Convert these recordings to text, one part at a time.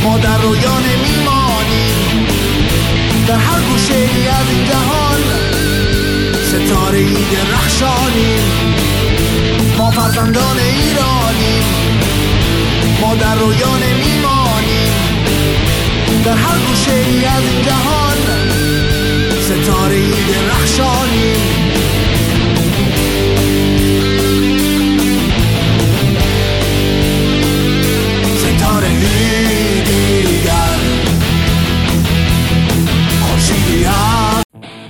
ما در رویا نمیمانیم، در هر گوشه ای از این جهان ستاره ای درخشانیم. ما فرزندان ایرانیم، ما در رویا نمیمانیم، در هر گوشه ای از این جهان ستاره ای درخشانیم. ستاره ای دیگر خورشیدی هست.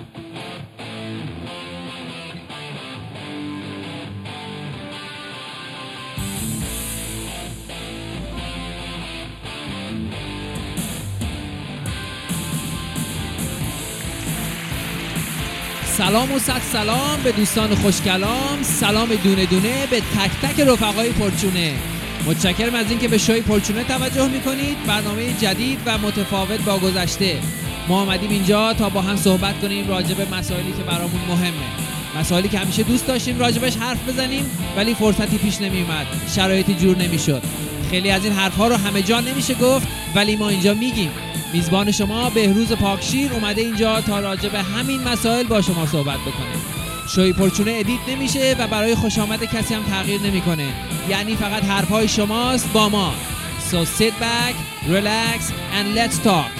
سلام و صد سلام به دوستان خوشکلام، سلام دونه دونه به تک تک رفقای پرچونه. متشکرم از اینکه به شوی پرچونه توجه میکنید. برنامه جدید و متفاوت با گذشته. ما آمدیم اینجا تا با هم صحبت کنیم راجع به مسائلی که برامون مهمه، مسائلی که همیشه دوست داشتیم راجبش حرف بزنیم ولی فرصتی پیش نمیومد، شرایطی جور نمیشد. خیلی از این حرفها رو همه جا نمیشه گفت ولی ما اینجا میگیم. میزبان شما بهروز پاکشیر اومده اینجا تا راجع به همین مسائل با شما صحبت بکنه. شوی پرچونه ادیت نمیشه و برای خوش آمد کسی هم تغییر نمیکنه، یعنی فقط حرفهای شماست با ما. So sit back, relax and let's talk.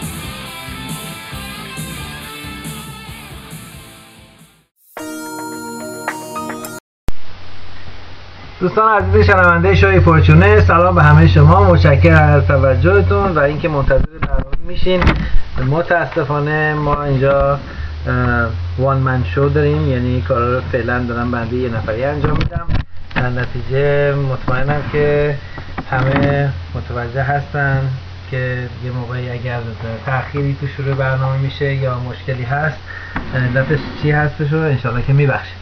دوستان عزیز شنونده شوی پرچونه، سلام به همه شما. متشکرم از توجهتون و اینکه منتظر برنامه میشین. متاسفانه ما اینجا وان من شو داریم، یعنی کارا رو فعلا دارم بنده یه نفری انجام میدم. در نتیجه مطمئنم که همه متوجه هستن که یه موقعی اگر تأخیری تو شروع برنامه میشه یا مشکلی هست، علتش چی هستش رو انشالله که میبخشید.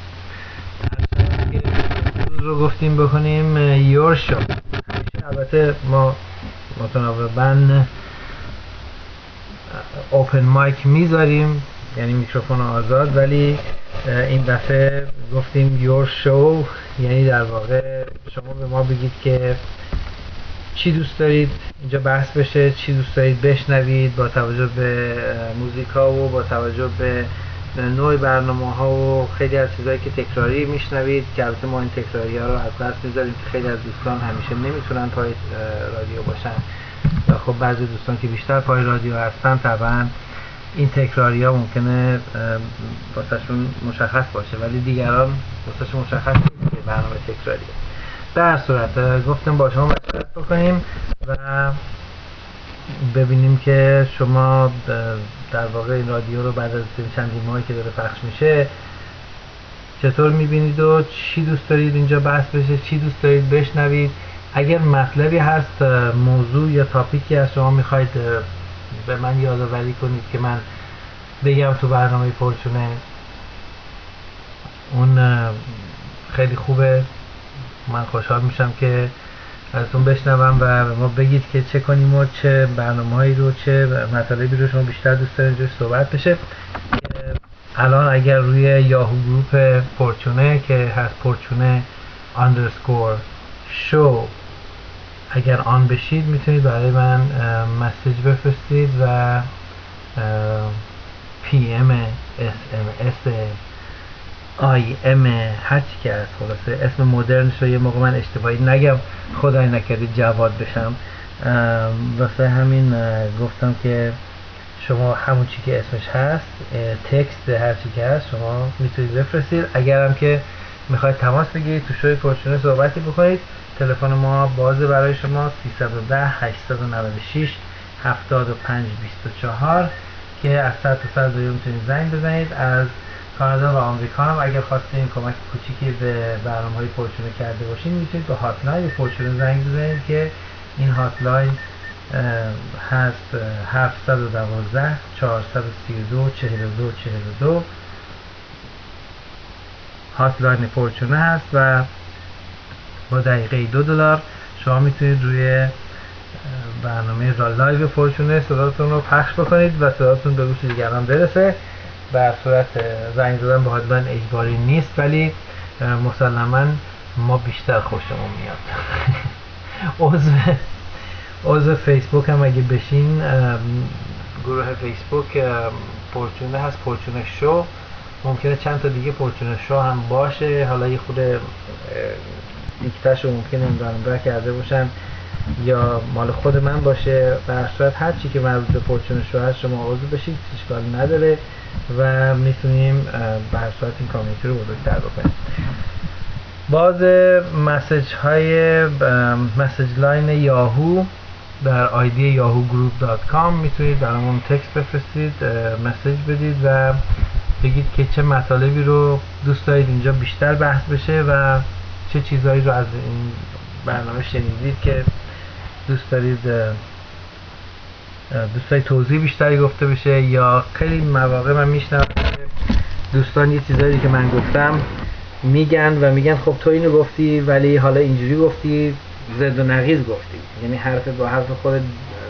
رو گفتیم بکنیم یور شو. البته ما متناوباً اوپن مایک میذاریم، یعنی میکروفون آزاد، ولی این دفعه گفتیم یور شو، یعنی در واقع شما به ما بگید که چی دوست دارید اینجا بحث بشه، چی دوست دارید بشنوید، با توجه به موزیکا و با توجه به نوع برنامه‌ها و خیلی از چیزایی که تکراری میشنوید، که البته ما این تکراری‌ها رو از دست میذاریم که خیلی از دوستان همیشه نمیتونن پای رادیو باشن و خب بعضی دوستان که بیشتر پای رادیو هستن طبعا این تکراری‌ها ممکنه واسهشون مشخص باشه ولی دیگران واسهشون مشخص نیست که برنامه تکراریه. در صورت گفتم با شما مشورت بکنیم و ببینیم که شما در واقع این رادیو رو بعد از چندین ماهی که داره پخش میشه چطور میبینید و چی دوست دارید اینجا بحث بشه، چی دوست دارید بشنوید. اگر مطلبی هست، موضوع یا تاپیکی از شما میخواید به من یادآوری کنید که من بگم تو برنامه پرچونه، اون خیلی خوبه. من خوشحال میشم که ازتون بشنوم و به ما بگید که چه کنیم و چه برنامه‌هایی رو، چه مطالبی رو شما بیشتر دوست دارید روش صحبت بشه. الان اگر روی یاهو گروپ پرچونه که هست پرچونه اندرسکور شو، اگر آن بشید میتونید برای من مسیج بفرستید و پی ام اس ام اس آی ام هر چی که هست، خلاصه اسم مدرنش رو یه موقع من اشتباهی نگم، خدای نکرده جواد بشم. واسه همین گفتم که شما همون چی که اسمش هست، تکست هر چی که هست شما میتونید بفرستید. اگرم که میخواید تماس بگیرید تو شوی پرچونه صحبتی بکنید، تلفن ما بازه برای شما 310 896 75 24 که از 100 تا 100 میتونید زنگ بزنید. از کانادا و آمریکا هم اگر خواستین کمک کوچیکی به برنامه‌های پرچونه کرده باشین میتونید به هاتلاین پرچونه زنگ بزنید که این هاتلاین هست 712 432 42 42. هاتلاین پرچونه هست و با دقیقه $2 شما میتونید روی برنامه لایو پرچونه صداتون رو پخش بکنید و صداتون به گوش دیگران برسه. در صورت زنگ زدن به هاتلاین اجباری نیست ولی مسلماً ما بیشتر خوشمون میاد. عضو فیسبوک هم اگه بشین، گروه فیسبوک پورچونه هست، پورچونه شو. ممکنه چند تا دیگه پورچونه شو هم باشه، حالا یه خود دیکته‌شو ممکنه این کرده باشن یا مال خود من باشه. به هر صورت هر چی که مربوط به پورچونه شو هست شما عضو بشید، اشکال نداره و میتونیم به هر صورت این کامیونیتی رو بزرگتر بکنیم. باز مسیج لاین یاهو در آیدی yahoo.group.com میتونید برامون تکست بفرستید، مسیج بدید و بگید که چه مطالبی رو دوست دارید اینجا بیشتر بحث بشه و چه چیزهایی رو از این برنامه شنیدید که دوست دارید توضیح بیشتری گفته بشه. یا خیلی مواقع من میشنوم دوستان یه چیزایی که من گفتم میگن خب تو اینو گفتی ولی حالا اینجوری گفتی، زد و نقیض گفتی، یعنی حرف با حرف خود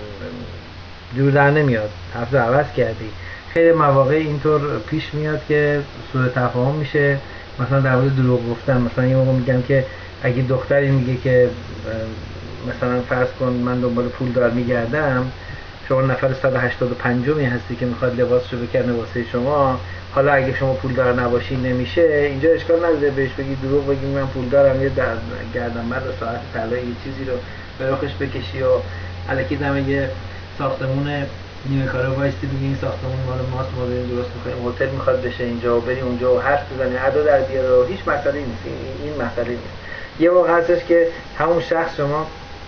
جور در نمیاد، حرف رو عوض کردی. خیلی مواقع اینطور پیش میاد که سوء تفاهم میشه. مثلا در مورد دروغ گفتن، مثلا یه موقع میگم که اگه دختری میگه که مثلا فرض کن من دنبال پولدار میگردم، شما نفر 185می هستی که میخواد لباسشو بکنه واسه شما، حالا اگه شما پولدار نباشی نمیشه، اینجا اشکال نداره بهش بگی دروغ بگی من پولدارم، یه گردنبند ساعت طلایی یه چیزی رو به رخش بکشی و الکی دم یه ساختمون نیمه کاره وایستی بگی این ساختمون مال ماست، ما داریم درست می‌کنیم، هتل میخواد بشه اینجا و بری اونجا و حرف بزنی ادا در بیاره و هیچ مسئله نیست. این مسئله نیست. یه موقع هستش که همون شخص شما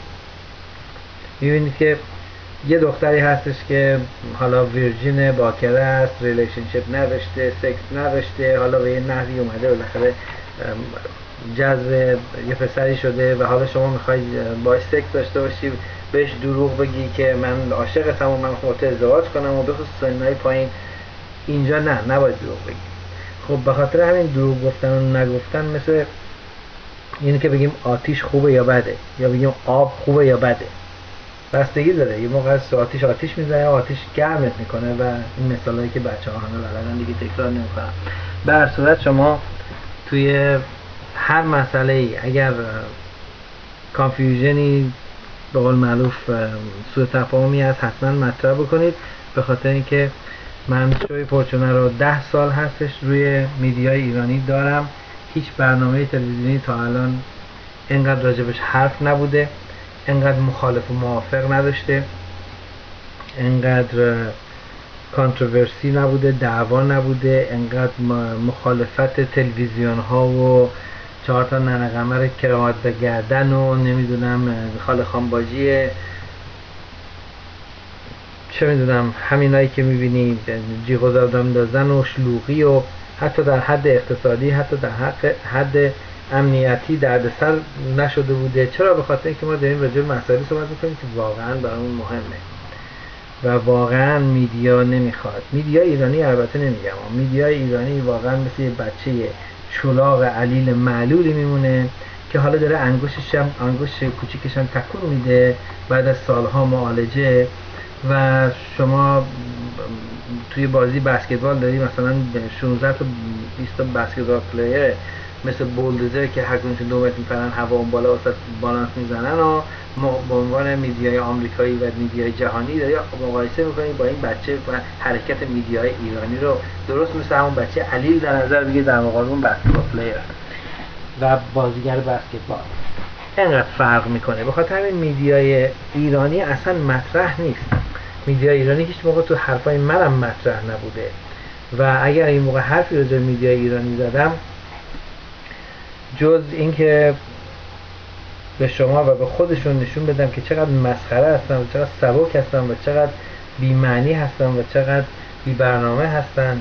می‌بینید که یه دختری هستش که حالا ویرجین باکره است، ریلیشنشیپ نداشته، سکس نداشته، حالا به یه نحوی اومده بالاخره جذب یه پسری شده و حالا شما میخواید باش سکس داشته باشی، بهش دروغ بگی که من عاشقتم و من میخوام ازدواج کنم و بخصوص سنهای پایین، اینجا نباید دروغ بگی. خب به خاطر همین دروغ گفتن و نگفتن مثل اینه که بگیم آتیش خوبه یا بده، یا بگیم آب خوبه یا بده، بستگی داره. یه موقع از آتیش میزنه، آتیش گرمت میکنه و این مثالایی که بچه‌ها همه بلدن دیگه تکرار نمیکنم. به هر صورت شما توی هر مسئله ای اگر کانفیوژنی به قول معروف سوء تفاهمی هست حتما مطرح بکنید، به خاطر اینکه من شوی پورچونه رو 10 سال هستش روی میدیای ایرانی دارم. هیچ برنامه تلویزیونی تا الان اینقدر راجبش حرف نبوده، اینقدر مخالف و موافق نداشته، اینقدر کانتروورسی نبوده، دعوا نبوده، اینقدر مخالفت تلویزیون ها و 4 تا ننه قمر کرامات به گردن و نمیدونم خاله خانباجی چه میدونم همینایی که میبینید جیغ و زد اندازن و شلوغی و حتی در حد اقتصادی، حتی در حد امنیتی دردسر نشده بوده. چرا؟ به خاطر اینکه ما داریم راجع به مسائلی صحبت میکنیم که واقعا برامون مهمه و واقعا میدیا نمیخواد. میدیا ایرانی البته نمیگم، میدیا ایرانی واقعا مثل یه بچه چلاق علیل معلولی میمونه که حالا داره انگشت کوچیکش هم تکون میده بعد از سالها معالجه و شما توی بازی بسکتبال داری مثلا 16 تا 20 تا بسکتبال پلیر مثل بولدوزر که هر کدومشون 2 متر میپرن هوا اون بالا وسط بالانس میزنن و به عنوان میدیای آمریکایی و میدیای جهانی داری مقایسه میکنی با این بچه و حرکت میدیای ایرانی رو درست مثل همون بچه علیل در نظر بگیر در مقابل اون بسکتبال پلیر و بازیگر بسکتبال. اینقدر فرق میکنه. به خاطر همین میدیای ایرانی اصلا مطرح نیست. میدیای ایرانی هیچ موقع تو حرفای منم مطرح نبوده و اگر این موقع حرفی راجع به میدیای ایرانی زدم جز اینکه به شما و به خودشون نشون بدم که چقدر مسخره هستن و چقدر سبک هستن و چقدر بی‌معنی هستن و چقدر بی برنامه هستن،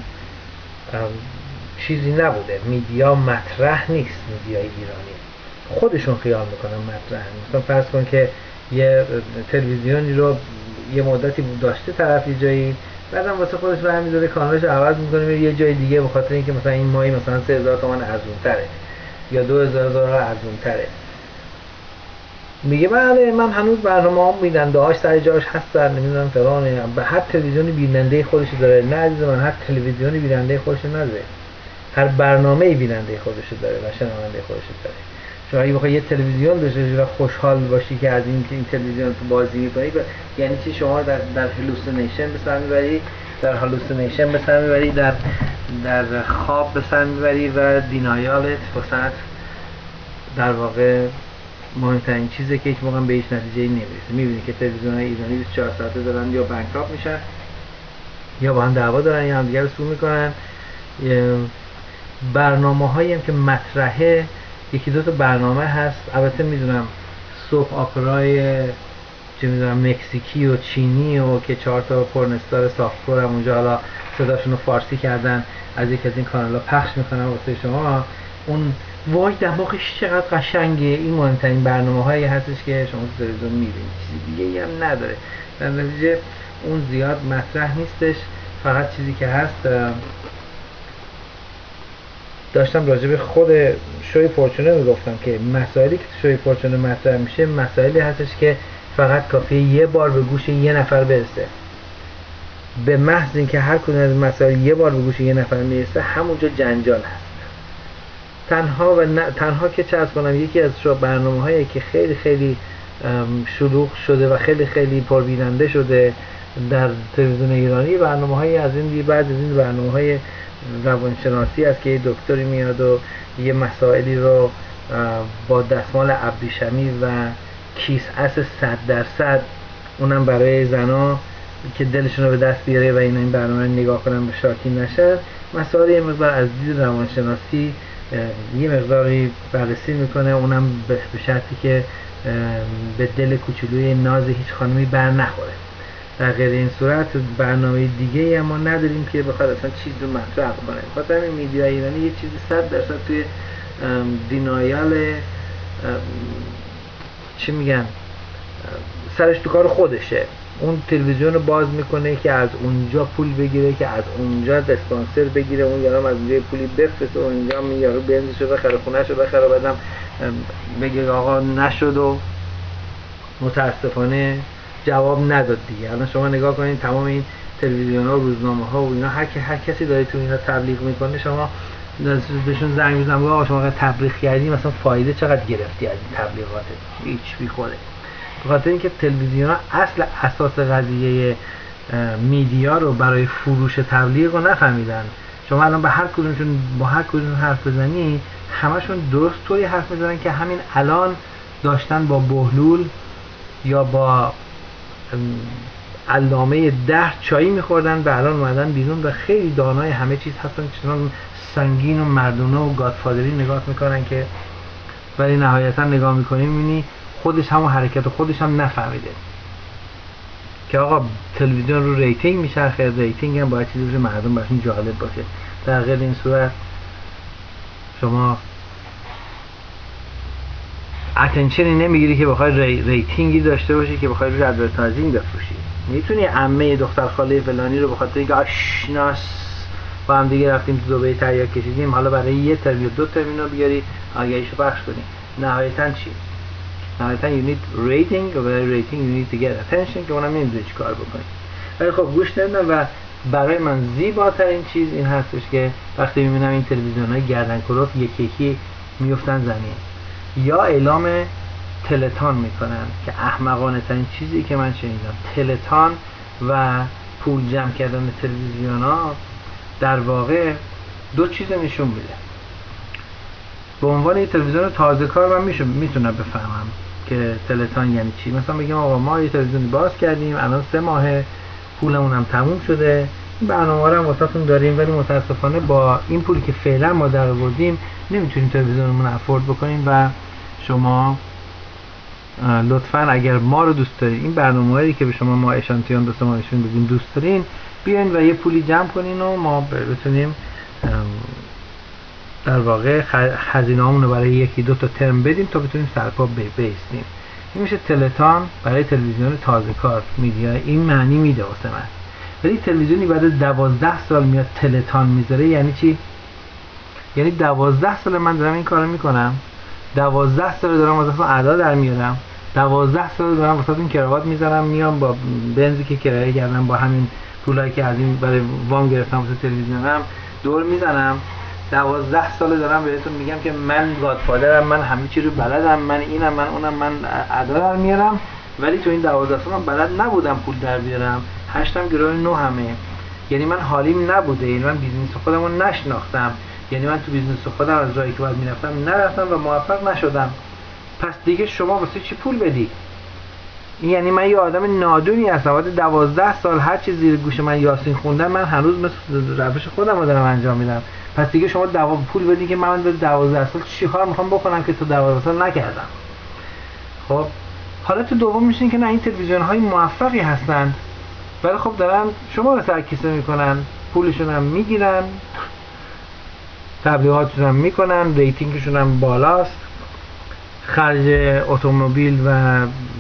چیزی نبوده. میدیا مطرح نیست. میدیای ایرانی خودشون خیال میکنن مطرح. مثلا فرض کن که یه تلویزیونی رو یه مدتی داشته طرف یه جایی، بعدم واسه خودش برمی داره کانالش عوض میکنه یه جای دیگه به خاطر اینکه مثلا این ماهی مثلا 3000 تومان ارزون‌تره یا 2000 دلار ارزون‌تره. میگه بله من هنوز برنامه‌ام بیننده هاش سر جاش هستن، نمیدونم فلانه. به هر تلویزیونی بیننده خودش داره. نه عزیز من، هر تلویزیونی بیننده خودش نداره، هر برنامه‌ای بیننده خودش داره و شنونده خودش داره. شما اگه بخوای یه تلویزیون داشته باشی و خوشحال باشی که از این تلویزیون تو بازی می‌کنی، یعنی چی؟ شما در هلوسینیشن به سر میبری، در خواب به سر میبری و دینایالت واسه در واقع مهمترین چیزی که هیچ موقع به هیچ نتیجه‌ای نمیرسه. می‌بینی که تلویزیون‌های ایرانی 24 ساعته دارن یا بانکراپ میشن یا با هم دعوا دارن یا هم دیگه رو سو میکنن. برنامه‌هایی هم که مطرحه، یکی دو تا برنامه هست، البته میدونم سوپ آپرای چه میدونم مکزیکی و چینی و که 4 تا پورنستار سافت‌کور هم اونجا حالا صداشون رو فارسی کردن از یک از این کانال‌ها پخش میکنن واسه شما. اون وای دماغش چقدر قشنگه. این مهمترین برنامه‌هایی هستش که شما تو تلویزیون می‌بینید، چیزی دیگه‌ای هم نداره. در نتیجه اون زیاد مطرح نیستش. فقط چیزی که هست، داشتم راجع به خود شوی فورچونه میگفتم که مسائلی که تو شوی فورچونه مطرح میشه مسائلی هستش که فقط کافیه یه بار به گوش یه نفر برسه. به محض اینکه هر کدوم از مسائل یه بار به گوش یه نفر میرسه، همونجا جنجال هست. تنها که چه از کنم، یکی از برنامه‌هایی که خیلی خیلی شلوغ شده و خیلی خیلی پربیننده شده در تلویزیون ایرانی، برنامه‌های از این بعد از این برنامه‌های روانشناسی است که یه دکتری میاد و یه مسائلی رو با دستمال ابریشمی و کیس اس 100%، اونم برای زنا که دلشون رو به دست بیاره و این برنامه رو نگاه کنن به شاکی نشن، مسائل یه مقدار از دید روانشناسی یه مقداری بررسی میکنه، اونم به شرطی که به دل کوچولوی ناز هیچ خانمی بر نخوره. در غیر این صورت برنامه دیگه هم ما نداریم که بخواد اصلا چیز رو مطرح کنه. خاطر همین میدیا ایرانی یه چیزی 100% توی دینایال چی میگن سرش تو کار خودشه. اون تلویزیون رو باز میکنه که از اونجا پول بگیره، که از اونجا اسپانسر بگیره، اون یارو از اونجا پولی بفرسته و اونجا یارو بنزشو بخره، خونهشو بخره، بعدم بگه آقا نشد و متاسفانه جواب نداد دیگه. الان شما نگاه کنید تمام این تلویزیون‌ها و روزنامه‌ها و اینا هر کسی داره تو اینا تبلیغ میکنه، شما بهشون زنگ میزنم آقا شما تبلیغ کردی، مثلا فایده چقدر گرفتی از این تبلیغات؟ هیچ بیخوره. به خاطر اینکه تلویزیون‌ها اصل اساس قضیه میدیا رو برای فروش تبلیغ رو نفهمیدن. شما الان با هر کدومشون حرف بزنی، همشون درست طوری حرف میزنن که همین الان داشتن با بهلول یا با علامه ده چایی میخوردن، به الان اومدن بیرون و خیلی دانای همه چیز هستن، چنان سنگین و مردونه و گادفادری نگاه میکنن که ولی نهایتا نگاه میکنی میبینی خودش همون حرکت خودش هم نفهمیده که آقا تلویزیون رو ریتینگ میچرخه، ریتینگ هم باید چیزی رو مردم براشون جالب باشه. در غیر این صورت شما اتنشنی نمیگیری که بخوای ریتینگی داشته باشی که بخوای روش ادورتایزینگ بفروشی. میتونی عمه دختر خاله فلانی رو بخاطر اینکه آشناس با هم دیگه رفتیم تو دبی تریاک کشیدیم، حالا برای یه ترم یا دو ترم اینو بیاری آگهیشو پخش کنی. نهایتاً چی؟ نهایتاً you need rating و برای rating you need to get attention که اونم نمیدونی چی کار بکنی. ولی خب گوش ندادم و برای من زیباترین چیز این هستش که وقتی میبینم این تلویزیون‌های گردن کلفت یکی یکی میفتن زمین یا اعلام تلتان میکنن که احمقانه ترین چیزی که من شنیدم. تلتان و پول جمع کردن تلویزیون ها در واقع دو چیز نشون میده. به عنوان یه تلویزیون تازه کار من میتونم بفهمم که تلتان یعنی چی. مثلا بگیم آقا ما یه تلویزیون باز کردیم الان 3 ماهه، پولمون هم تموم شده، این برنامه رو هم واسهتون داریم، ولی متاسفانه با این پولی که فعلا ما درآوردیم نمیتونیم تلویزیونمون رو افورد بکنیم و شما لطفاً اگر ما رو دوست دارین، این برنامه‌هایی که به شما ما اشانتیون به شما نشون بدیم دوست دارین، بیاین و یه پولی جمع کنین و ما بتونیم در واقع هزینه‌هامون رو برای 1-2 تا ترم بدیم تا بتونیم سرپا بیستیم. این میشه تلتان برای تلویزیون تازه کار میدیا. این معنی میده واسه من. ولی تلویزیونی بعد از 12 سال میاد تلتان میذاره یعنی چی؟ یعنی 12 سال من دارم این کارو میکنم، 12 سال دارم واسهتون ادا در میارم، 12 سال دارم واسهتون کراوات میذارم، میام با بنزی که کرایه کردم با همین پولایی که از این برای وام گرفتم واسه تلویزیونم دور میزنم 12 ساله دارم بهتون میگم که من گادفادرم، من همه چی رو بلدم، من اینم، من اونم، من ادا در میارم. ولی تو این 12 سال من بلد نبودم پول در بیارم. 8م گرون 9 همه. یعنی من حالیم نبوده، یعنی من بیزنس خودم رو نشناختم، یعنی من تو بیزنس خودم از راهی که باید میرفتم نرفتم و موفق نشدم. پس دیگه شما واسه چی پول بدی؟ یعنی من یه آدم نادونی هستم. بعد 12 سال هر چی زیر گوش من یاسین خوندم، من هنوز مثل روش خودم رو دارم انجام میدم. پس دیگه شما پول بدی که من به 12 سال چی کار میخوام بکنم که تو 12 سال نکردم. خب حالت دوم میشه که نه، این تلویزیون های موفقی هستند ولی خب دارن شما رو سرکیسه میکنن، پولشون هم میگیرن، تبلیغاتشون هم میکنن، ریتینگشون هم بالاست، خرج اتومبیل و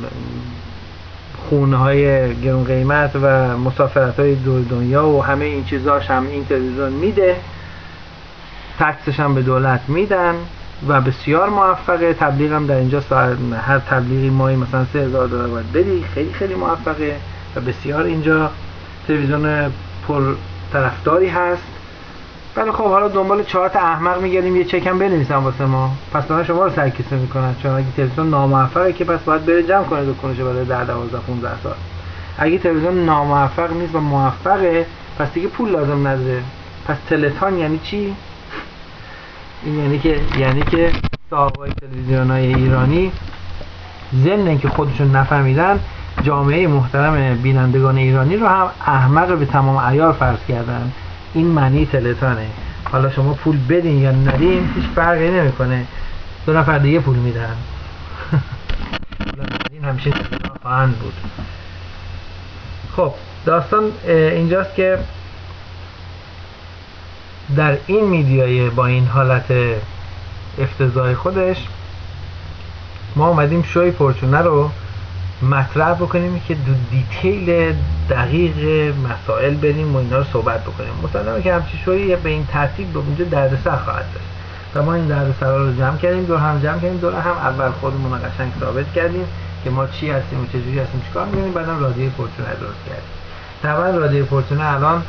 خونه های گرون قیمت و مسافرت های دور دنیا و همه این چیزاش هم این تلویزیون میده، تکسش هم به دولت میدن و بسیار موفقه. تبلیغ هم در اینجا هر تبلیغی ماهی مثلا $3000 باید بدی، خیلی خیلی موفقه و بسیار اینجا تلویزیون پر طرفداری هست. ولی خب حالا دنبال 4 تا احمق میگردیم یه چک هم بنویسن واسه ما، پس دارن شما رو سرکیسه میکنن. چون اگه تلویزیون ناموفقه که پس باید بره جمع کنه دکونش برای 10 12 15 سال. اگه تلویزیون ناموفق نیست و موفقه پس دیگه پول لازم نداره. پس تلتان یعنی چی؟ این یعنی که صاحبای تلویزیون‌های ایرانی ضمن اینکه خودشون نفهمیدن، جامعه محترم بینندگان ایرانی رو هم احمق به تمام عیار فرض کردن. این معنی تلتانه. حالا شما پول بدین یا ندین هیچ فرقی نمیکنه، 2 نفر دیگه پول میدن. این همیشه تلتان خواهند بود. خب داستان اینجاست که در این میدیای با این حالت افتضاح خودش ما اومدیم شوی فورچونه رو مطرح بکنیم که دو دیتیل دقیق مسائل بریم و اینا رو صحبت بکنیم. مطمئنم که همچین شوی به این ترتیب به اونجا دردسر خواهد داشت و ما این دردسرها رو جمع کردیم، دور هم اول خودمون رو قشنگ ثابت کردیم که ما چی هستیم و چجوری هستیم، چیکار می‌کنیم، بعدم رادیو فورچونه درست کردیم. طبعا رادیو فورچونه الان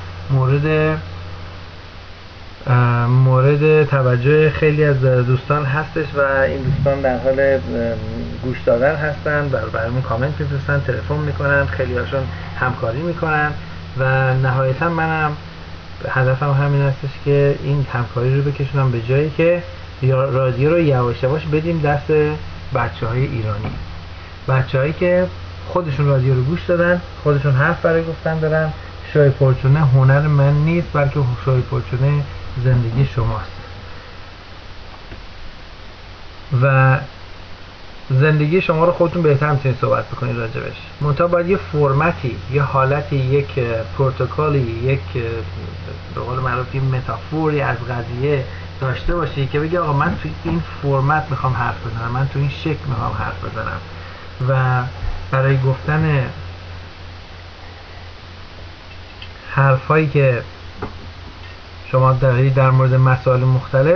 مورد توجه خیلی از دوستان هستش و این دوستان در حال گوش دادن هستن، برامون کامنت می‌فرستن، تلفن میکنن، خیلی هاشون همکاری میکنن و نهایتا منم هدفم همین هستش که این همکاری رو بکشونم به جایی که رادیو رو یواش یواش بدیم دست بچه‌های ایرانی، بچه‌هایی که خودشون رادیو رو گوش دادن، خودشون حرف برای گفتن دارن. شوی فورچونه هنر من نیست بلکه شوی فورچونه زندگی شماست و زندگی شما رو خودتون بهتر میتونید صحبت بکنید راجبش. منتها باید یه فرمتی، یه حالتی، یک پروتکلی، یک به قول معروف متافوری از قضیه داشته باشی که بگی آقا من توی این فرمت میخوام حرف بزنم، من توی این شکل میخوام حرف بزنم و برای گفتن حرفایی که شما در مورد مسائل مختلف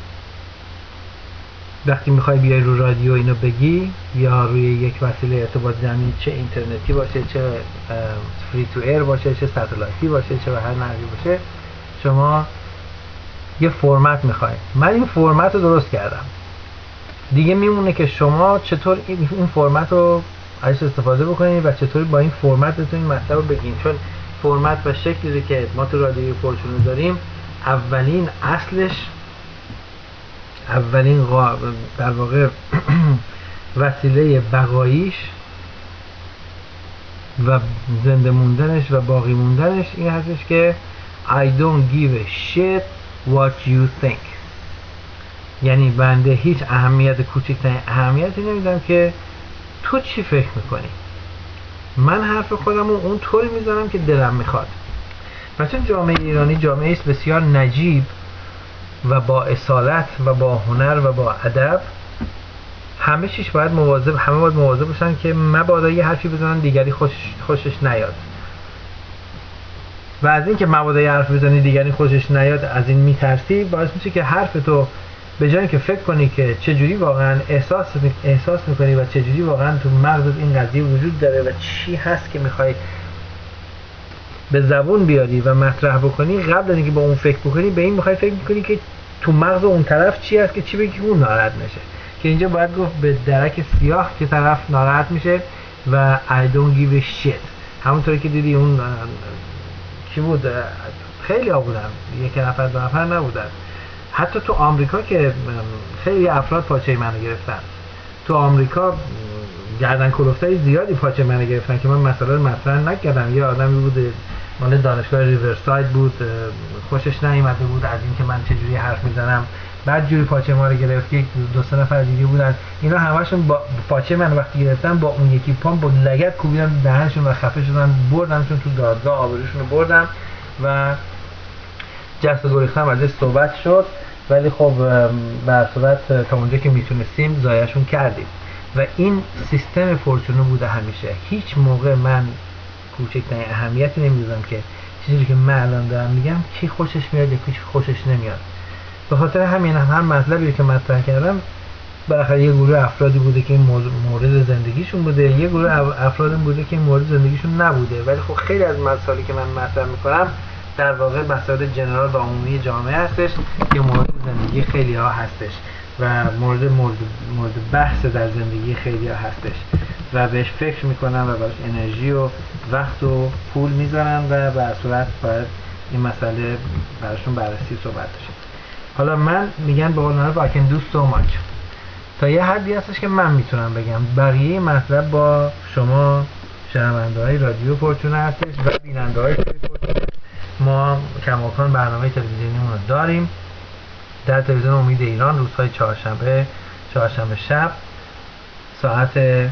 وقتی میخوای بیای رو رادیو اینو بگی یا روی یک وسیله ارتباط جمعی، چه اینترنتی باشه، چه فری تو ایر باشه، چه ستلایتی باشه، چه هر نحوی باشه، شما یه فرمت میخوای. من این فرمت رو درست کردم. دیگه میمونه که شما چطور این فرمت رو ازش استفاده بکنید و چطور با این فرمت بتونید مطلب رو بگین. چون فرمت و شکلی که ما تو رادیو فورچونه داریم، اولین اصلش، در واقع وسیله بقاییش و زنده موندنش و باقی موندنش این هستش که I don't give a shit what you think. یعنی بنده هیچ کوچکترین اهمیتی نمیدم که تو چی فکر میکنی، من حرف خودم رو اون طوری میزنم که دلم میخواد. مثلا جامعه ایرانی جامعه است بسیار نجیب و با اصالت و با هنر و با ادب. همه چیش باید مواظب باشن که مبادا یه حرفی بزنن دیگری خوشش نیاد. و از این که مبادا یه حرف بزنی دیگری خوشش نیاد، از این میترسی، باعث میشه که حرف تو به جای که فکر کنی که چجوری واقعا احساس میکنی و چجوری واقعا تو مغزت این قضیه وجود داره و چی هست که میخوای به زبون بیاری و مطرح بکنی، قبل از اینکه با اون فکر بکنی به این میخوای فکر بکنی که تو مغز اون طرف چی هست که چی بگی اون ناراحت نشه، که اینجا باید گفت به درک سیاه که طرف ناراحت میشه و I don't give a shit. همونطوری که دیدی اون کی بود، خیلی ها بودن، یک نفر دو نفر نبودن. حتی تو آمریکا که خیلی افراد پاچه منو گرفتن، تو آمریکا گردن کلفتای زیادی پاچه منو گرفتن که من مسئله مطرح نکردم. یه آدمی بود مال دانشگاه ریورساید بود، خوشش نیامده بود از اینکه من چجوری حرف میزنم، بعد جوری پاچه ما رو گرفت. یک دو سه نفر دیگه بودن، اینا همشون با پاچه من وقتی گرفتن با اون یکی پام با لگد کوبیدن دهنشون و خفه شدن، بردمشون تو دادگاه، آبروشون رو بردم و جست و گریختم ازش صحبت شد. ولی خب به هر صورت تا اونجا که میتونستیم ضایعشون کردیم و این سیستم فورچونه بوده همیشه. هیچ موقع من کوچکترین اهمیتی نمیدادم که چیزی که من الان دارم میگم کی خوشش میاد یا کی خوشش نمیاد. به خاطر همین هر مطلبی که مطرح کردم بالاخره یه گروه افرادی بوده که این مورد زندگیشون بوده، یه گروه افرادی بوده که این مورد زندگیشون نبوده. ولی خب خیلی از مسائلی که من مطرح میکنم در واقع مسائل جنرال و عمومی جامعه هستش که مورد زندگی خیلی ها هستش و مورد بحث در زندگی خیلی ها هستش و بهش فکر میکنن و براش انرژی و وقت و پول میذارن و به هر صورت باید این مسئله براشون بررسی صحبت بشه. حالا من میگن به قول معروف I can do so much، تا یه حدی هستش که من میتونم بگم. بقیه مطلب با شما شنونده‌های رادیو فورچونه هستش و بیننده‌های فورچونه. ما کماکان برنامه تلویزیونیمون رو داریم در تلویزیون امید ایران روزهای چهارشنبه شب ساعت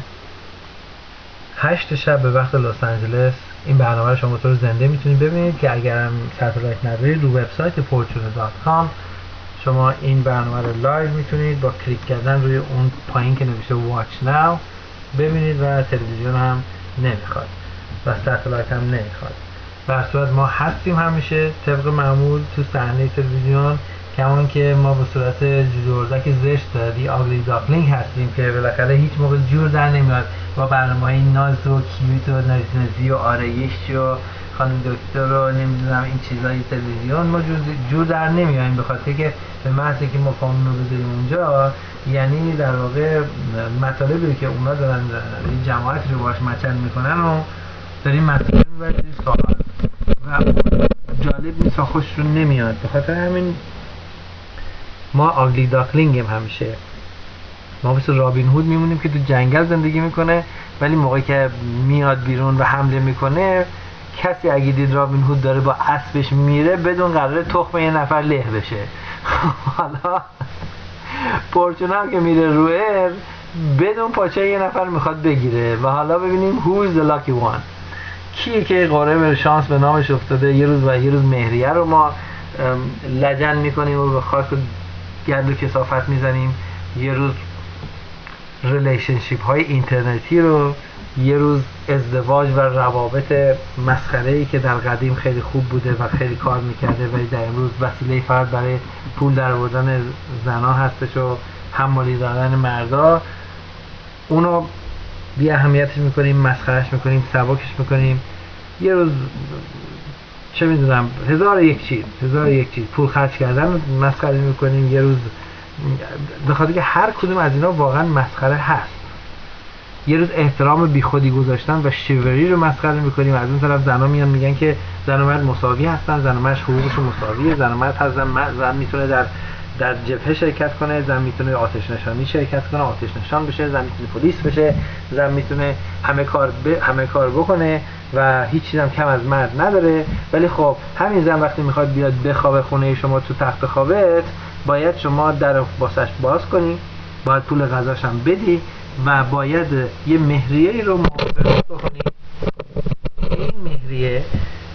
8 شب به وقت لس آنجلس. این برنامه رو شما به طور زنده میتونید ببینید که اگرم ستلایت ندارید رو وبسایت fortune.com شما این برنامه رو لایو میتونید با کلیک کردن روی اون پایین که نوشته watch now ببینید و تلویزیون هم نمیخواد و ستلایت هم نمیخواد. در صورت ما هستیم همیشه طبق معمول تو صحنه تلویزیون، کمان که ما به صورت جوردک زشت دی آگلی داکلینگ هستیم که بالاخره هیچ موقع جور در نمیاد با برنامه‌های ناز و کیوت و نازنازی و آرایش و خانم دکتر رو نمیدونم این چیزای تلویزیون ما جور در نمیایم، به خاطر که به محض که ما قانون رو بذاریم اونجا یعنی در واقع مطالبی که اونا دارن این جماعت رو باش مچل میکنن و داریم مطالب میبرید سوال و جالب نیست و خوششون نمیاد. به خاطر همین ما آگلی داکلینگیم، همیشه ما مثل رابین هود میمونیم که تو جنگل زندگی میکنه ولی موقعی که میاد بیرون و حمله میکنه کسی اگه دید رابین هود داره با اسبش میره بدون قراره تخم یه نفر له بشه. حالا فورچونه هم که میره رو ایر بدون پاچه یه نفر میخواد بگیره و حالا ببینیم who is the lucky one، کیه که قرعه شانس به نامش افتاده. یه روز مهریه رو ما لجن میکنیم و به خاک و گند و کثافت میزنیم، یه روز ریلیشنشیپ های اینترنتی رو، یه روز ازدواج و روابط مسخره‌ای که در قدیم خیلی خوب بوده و خیلی کار میکرده ولی در امروز وسیله فقط برای پول درآوردن زنا هستش و حمالی دادن مردا، اونو بی اهمیتش میکنیم، مسخرهش میکنیم، سبکش میکنیم. یه روز چه میدونم هزار و یک چیز پول خرج کردن مسخره میکنیم. یه روز به خاطر که هر کدوم از اینا واقعا مسخره هست. یه روز احترام بی خودی گذاشتن و شیوری رو مسخره میکنیم. از اون طرف زنا میان میگن که زن و مرد مساوی هستن، زن و مرد حقوقشون مساویه، زن و مرد هر زن میتونه در جبهه شرکت کنه، زن میتونه آتش نشانی شرکت کنه، آتش نشان بشه، زن میتونه پلیس بشه، زن میتونه همه کار بکنه و هیچ چیزی هم کم از مرد نداره. ولی خب همین زن وقتی میخواد بیاد بخوابه خونه شما تو تخت خوابت باید شما در واسش باز کنی، باید پول غذاش هم بدی و باید یه مهریه رو موافقت بکنی. این مهریه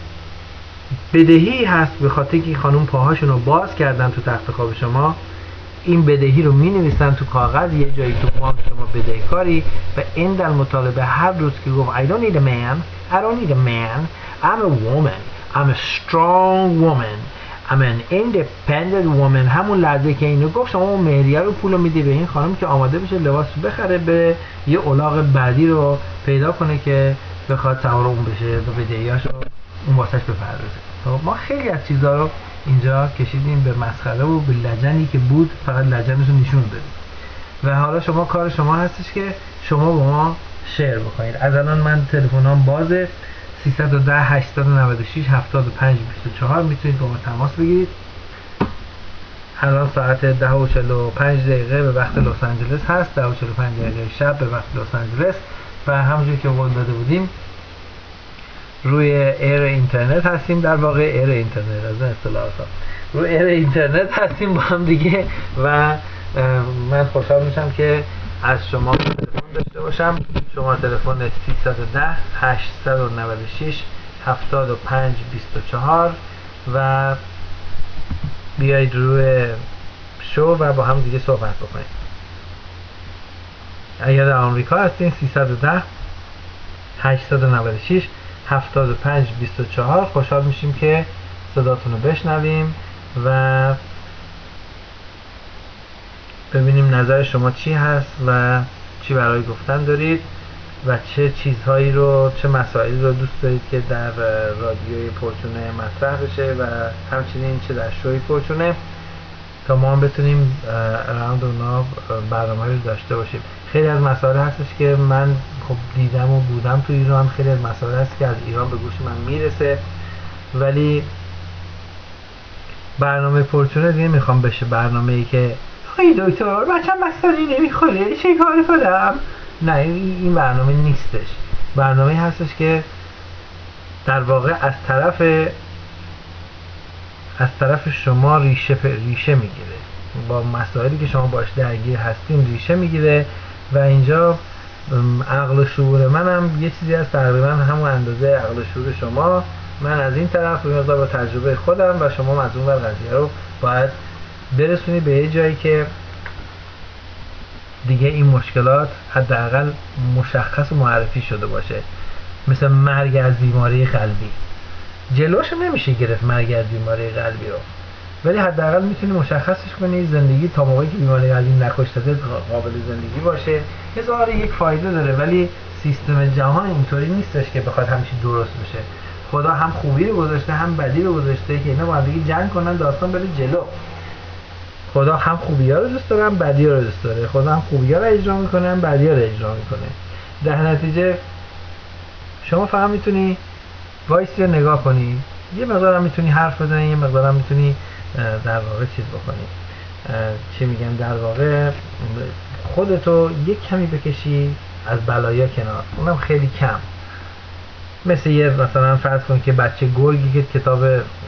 بدهی هست به خاطر که خانم پاهاشون رو باز کردن تو تخت خواب شما. این بدهی رو می نویسن تو کاغذ یه جایی تو بانک شما بدهکاری و این در مطالبه هر روز که گفت I don't need a man, I'm a woman, I'm a strong woman, I'm an independent woman. همون لحظه که اینو گفت شما اون مهریه رو پول رو میدی به این خانم که آماده بشه لباس بخره به یه الاغ بعدی رو پیدا کنه که بخواد سوار اون بشه و بدهیاشو اون واسش بپردازه. ما خیلی از چیزا رو اینجا کشیدیم به مسخره و به لجنی که بود فقط لجنش رو نشون دادیم و حالا شما کار شما هستش که شما با ما شیر بکنید. از الان من تلفنم بازه 310 896 75 24 میتونید با ما تماس بگیرید. الان ساعت 10:45 به وقت لس آنجلس هست، 10:45 شب به وقت لس آنجلس و همونجوری که قول داده بودیم روی ایر اینترنت هستیم. در واقع ایر اینترنت از این اصطلاحات روی ایر اینترنت هستیم با هم دیگه و من خوشحال میشم که از شما تلفن داشته باشم. شما تلفن 310 896 75 24 و بیایید روی شو و با هم دیگه صحبت بکنید. اگر در آمریکا هستین 310 896 75 24 خوشحال میشیم که صداتون رو بشنویم و ببینیم نظر شما چی هست و چی برای گفتن دارید و چه چیزهایی رو، چه مسائلی رو دوست دارید که در رادیوی پرچونه مطرح بشه و همچنین چه در شوی پرچونه تا ما هم بتونیم راند اونا برنامه رو داشته باشیم. خیلی از مسائل هستش که من خب دیدم و بودم تو ایران، خیلی از مسائل هست که از ایران به گوش من میرسه ولی برنامه پرچونه دیگه میخوام بشه برنامه‌ای که ای دکتر بچه‌م مسئله نمیخوره چه کار کنم. نه این برنامه نیستش. برنامه هستش که در واقع از طرف شما ریشه میگیره، با مسائلی که شما باش درگیر هستین ریشه میگیره و اینجا عقل و شعور منم یه چیزی از تقریبا همون اندازه عقل و شعور شما. من از این طرف به مقدار با تجربه خودم و شما از اون ور قضیه رو باید برسونی به یه جایی که دیگه این مشکلات حداقل مشخص و معرفی شده باشه. مثل مرگ از بیماری قلبی جلوش نمیشه گرفت مرگ از بیماری قلبی رو، ولی حداقل میتونی مشخصش کنی زندگی تا موقعی که بیماری قلبی نکشته قابل زندگی باشه. هزار یک فایده داره ولی سیستم جهان اینطوری نیستش که بخواد همیشه درست بشه. خدا هم خوبی رو گذاشته هم بدی رو گذاشته که اینا با هم دیگه جنگ کنن داستان بره جلو. خدا هم خوبی‌ها رو دوست داره هم بدی‌ها رو دوست داره. خدا هم خوبی‌ها رو اجرا میکنه هم بدی‌ها رو اجرا میکنه. در نتیجه شما فقط میتونی وایسی رو نگاه کنی، یه مقدار هم میتونی حرف بزنی، یه مقدار هم میتونی در واقع چیز بکنی، چی میگن، در واقع خودتو یک کمی بکشی از بلایا کنار، اونم خیلی کم. مثل یه مثلا فرض کن که بچه گرگی که کتاب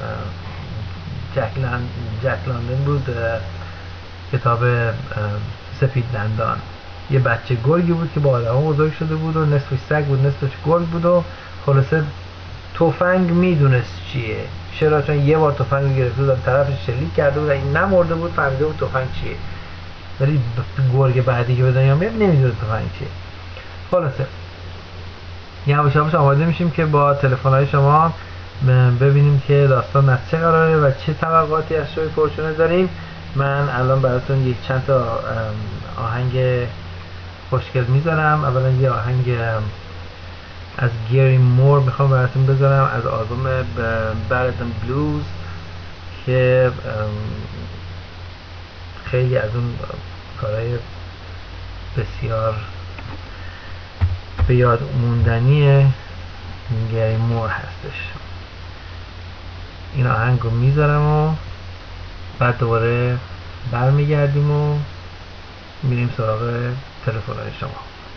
جک لندن بود، کتاب سفید دندان، یه بچه گرگی بود که با آدم بزرگ شده بود و نصفش سگ بود نصفش گرگ بود و خلاصه تفنگ میدونست چیه. چرا؟ چون یه بار تفنگ گرفته بود طرفش شلیک کرده بود، این نمرده بود فهمیده بود تفنگ چیه، ولی گرگ بعدی که به دنیا میاد نمیدونه تفنگ چیه. خلاصه یواش یواش آماده میشیم که با تلفن‌های شما ببینیم که داستان از چه قراره و چه توقعاتی از شوی پرچونه داریم. من الان براتون یک چند تا آهنگ خوشگل میذارم. اولا یه آهنگ از گری مور میخوام براتون بذارم از آلبوم بردن بلوز که خیلی از اون کارهای بسیار به یاد موندنی گری مور هستش. این آهنگ رو میذارم و بعد دوباره برمیگردیم و میریم سراغ تلفن‌های شما.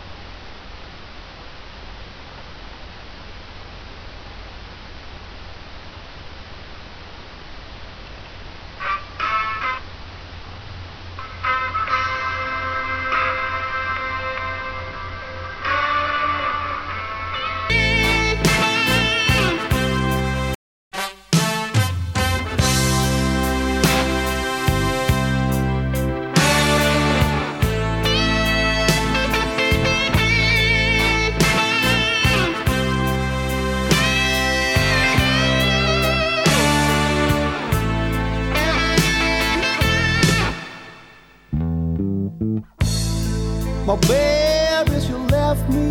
My baby, she left me.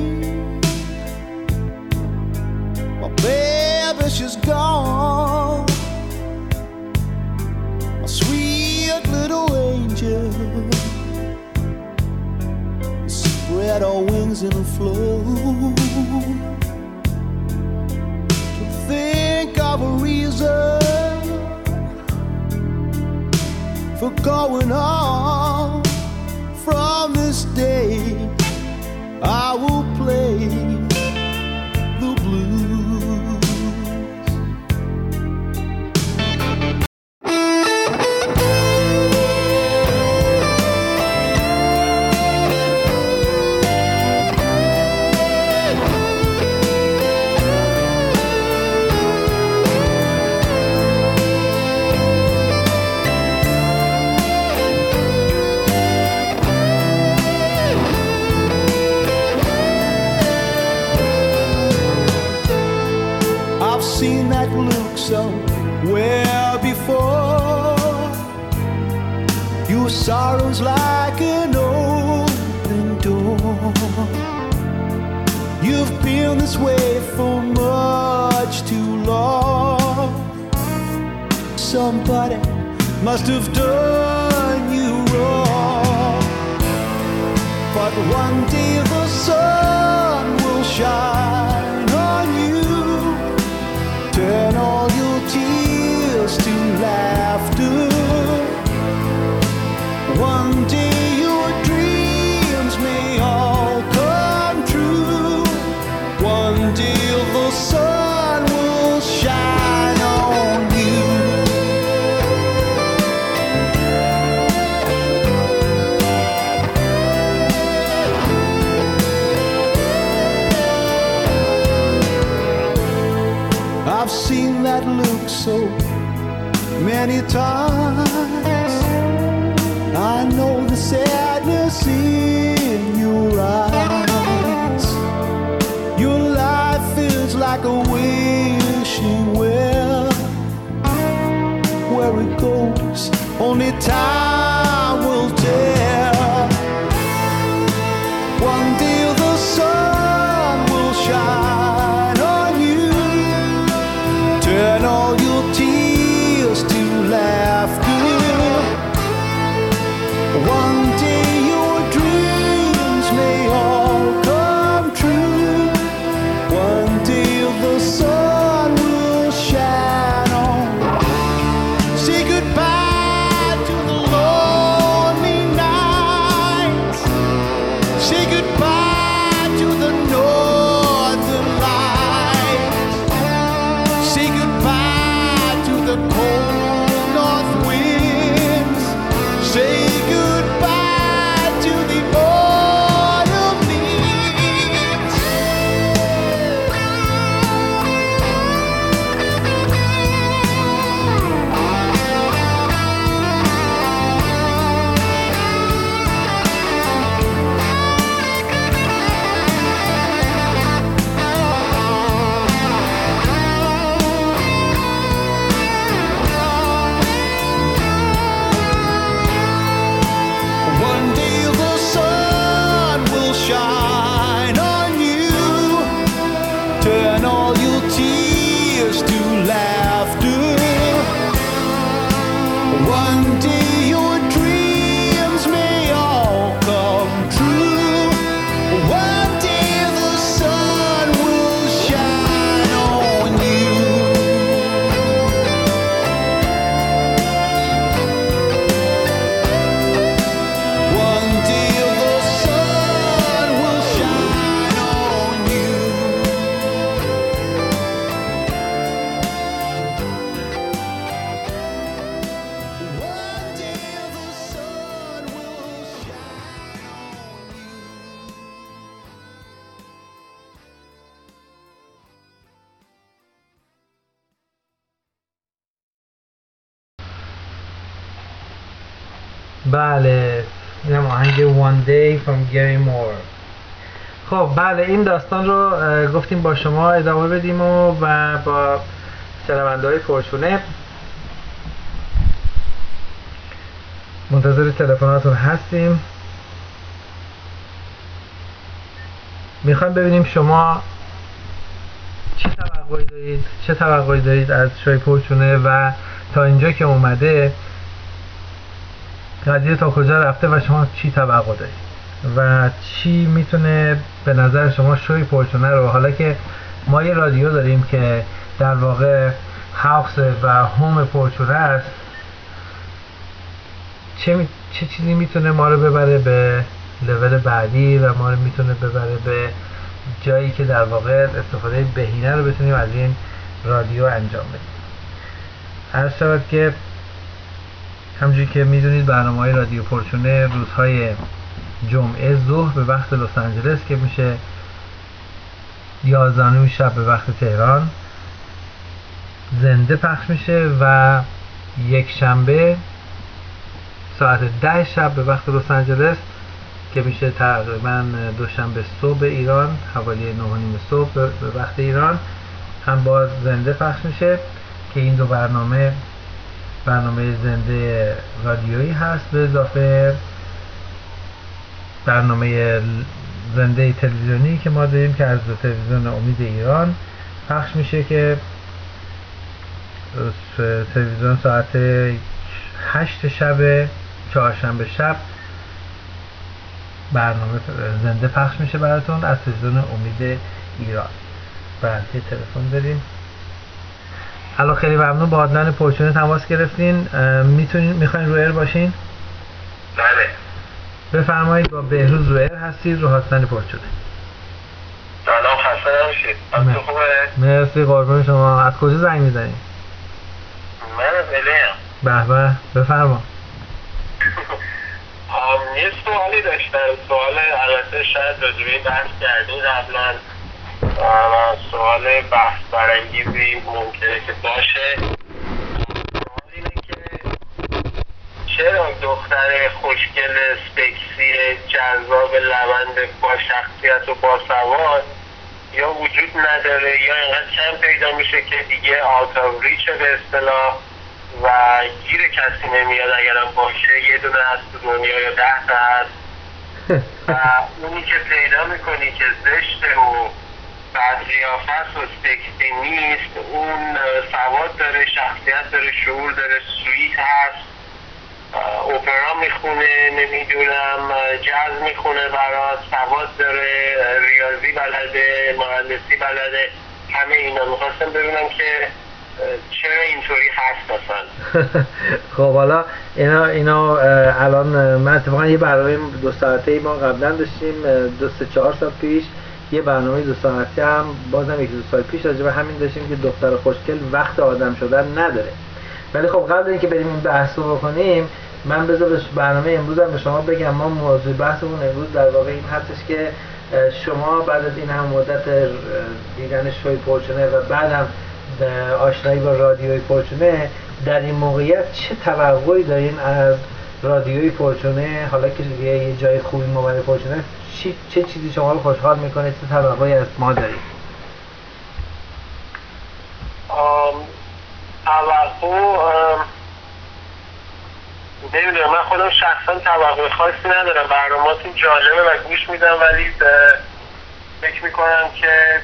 My baby, she's gone. spread our wings and float. To think of a reason for going on. From this day I will play the blues. Seen that look somewhere before. Your sorrow's like an open door. You've been this way for much too long. Somebody must have done you wrong. But one day the sun will shine on you. Turn all your tears to laughter. One day your dreams may all come true. One day the sun will shine on you. I've seen that look so many times. I know the sadness in your eyes. Your life feels like a wishing well. Where it goes, only time will tell. One day the sun will shine on you. Turn all your tears to laughter. One day your dreams may all come true. One day the sun will shine on. Say goodbye to the lonely nights. Say goodbye to the northern lights. Say goodbye to the cold north winds. Say goodbye to the autumn leaves. One day the sun will shine on you. Turn all your tears to laughter. One day your dreams may all come true. One day the sun will shine on you. One day the sun will shine on you. One day the sun will shine on you. بله اینم آهنگ One Day from Gary Moore. خب بله این داستان رو گفتیم با شما ادامه بدیم و با شنونده‌های پرچونه. منتظر تلفناتون هستیم. میخوایم ببینیم شما چه توقعی دارید از شوی پرچونه و تا اینجا که اومده قضیه تا کجا رفته و شما چی توقع دارید. و چی میتونه به نظر شما شوی پرچونه رو، حالا که ما یه رادیو داریم که در واقع هاوس و هوم پرچونه است، چه چیزی میتونه ما رو ببره به لول بعدی و ما رو میتونه ببره به جایی که در واقع استفاده بهینه رو بتونیم از این رادیو انجام بدیم. عرض شود که همونجوری که میدونید برنامه‌های رادیو پرچونه روزهای جمعه ظهر به وقت لس آنجلس که میشه 11 شب به وقت تهران زنده پخش میشه و یک شنبه ساعت 10 شب به وقت لس آنجلس که میشه تقریبا دوشنبه صبح ایران حوالی 9:30 صبح به وقت ایران هم باز زنده پخش میشه که این دو برنامه زنده رادیویی هست به اضافه برنامه زنده تلویزیونی که ما داریم که از تلویزیون امید ایران پخش میشه که تلویزیون ساعت 8 شب چهارشنبه شب برنامه زنده پخش میشه براتون از تلویزیون امید ایران. بعد یه تلفن داریم. الو، خیلی ممنون، با آدلن پرچونه تماس گرفتین. میخواین رویر باشین؟ بله. بفرمایید، با بهروز رویر هستید رو هاستن پرچونه. سلام، خسته نباشید. تو خوبه؟ مرسی، قربون شما. از کجا زنگ میزنید؟ من از الهام. به به، بفرما. یه سوالی داشتم. سوال البته شاید راجع به این بحث کردین قبلا و سوال بحث برانگیزی ممکنه که باشه. سوال اینه که چرا دختر خوشگل سکسی جذاب لبنده با شخصیت و با سواد یا وجود نداره یا اینقدر کم پیدا میشه که دیگه آوت آف ریچه به اصطلاح و گیر کسی نمیاد اگرم باشه یه دونه از تو دنیا یا 10 تا هست و اونی که پیدا میکنی که زشته و بعد قیافه و سکسی نیست، اون سواد داره، شخصیت داره، شعور داره، سویت هست، اپرا میخونه، نمیدونم جاز میخونه برات، سواد داره، ریاضی بلده، مهندسی بلده، همه اینا. میخواستم ببینم که چرا اینطوری هست اصلا. خب حالا اینا الان من اتفاقا یه برنامه 2 ساعته ما قبلا داشتیم 2-4 سال پیش، یه برنامه 2 ساعته هم بازم 1-2 سال پیش راجع به همین داشتیم که دختر خوشگل وقت آدم شدن نداره. ولی خب قبل اینکه بریم این بحث رو بکنیم، من بذار برنامه امروز هم به شما بگم. ما موضوع بحثمون امروز در واقع این هستش که شما بعد از این هم مدت دیدن شوی پرچونه و بعد هم آشنایی با رادیوی پرچونه، در این موقعیت چه توقعی دارین از رادیوی پرچونه؟ حالا که یه جای خوبی موبایل پرچونه، چه چیزی شما رو خوشحال میکنه؟ چه توقعی از ما دارید؟ توقع نمیدونم، من خودم شخصا توقع خاصی ندارم. برنامه‌تون جالبه و گوش میدم، ولی فکر میکنم که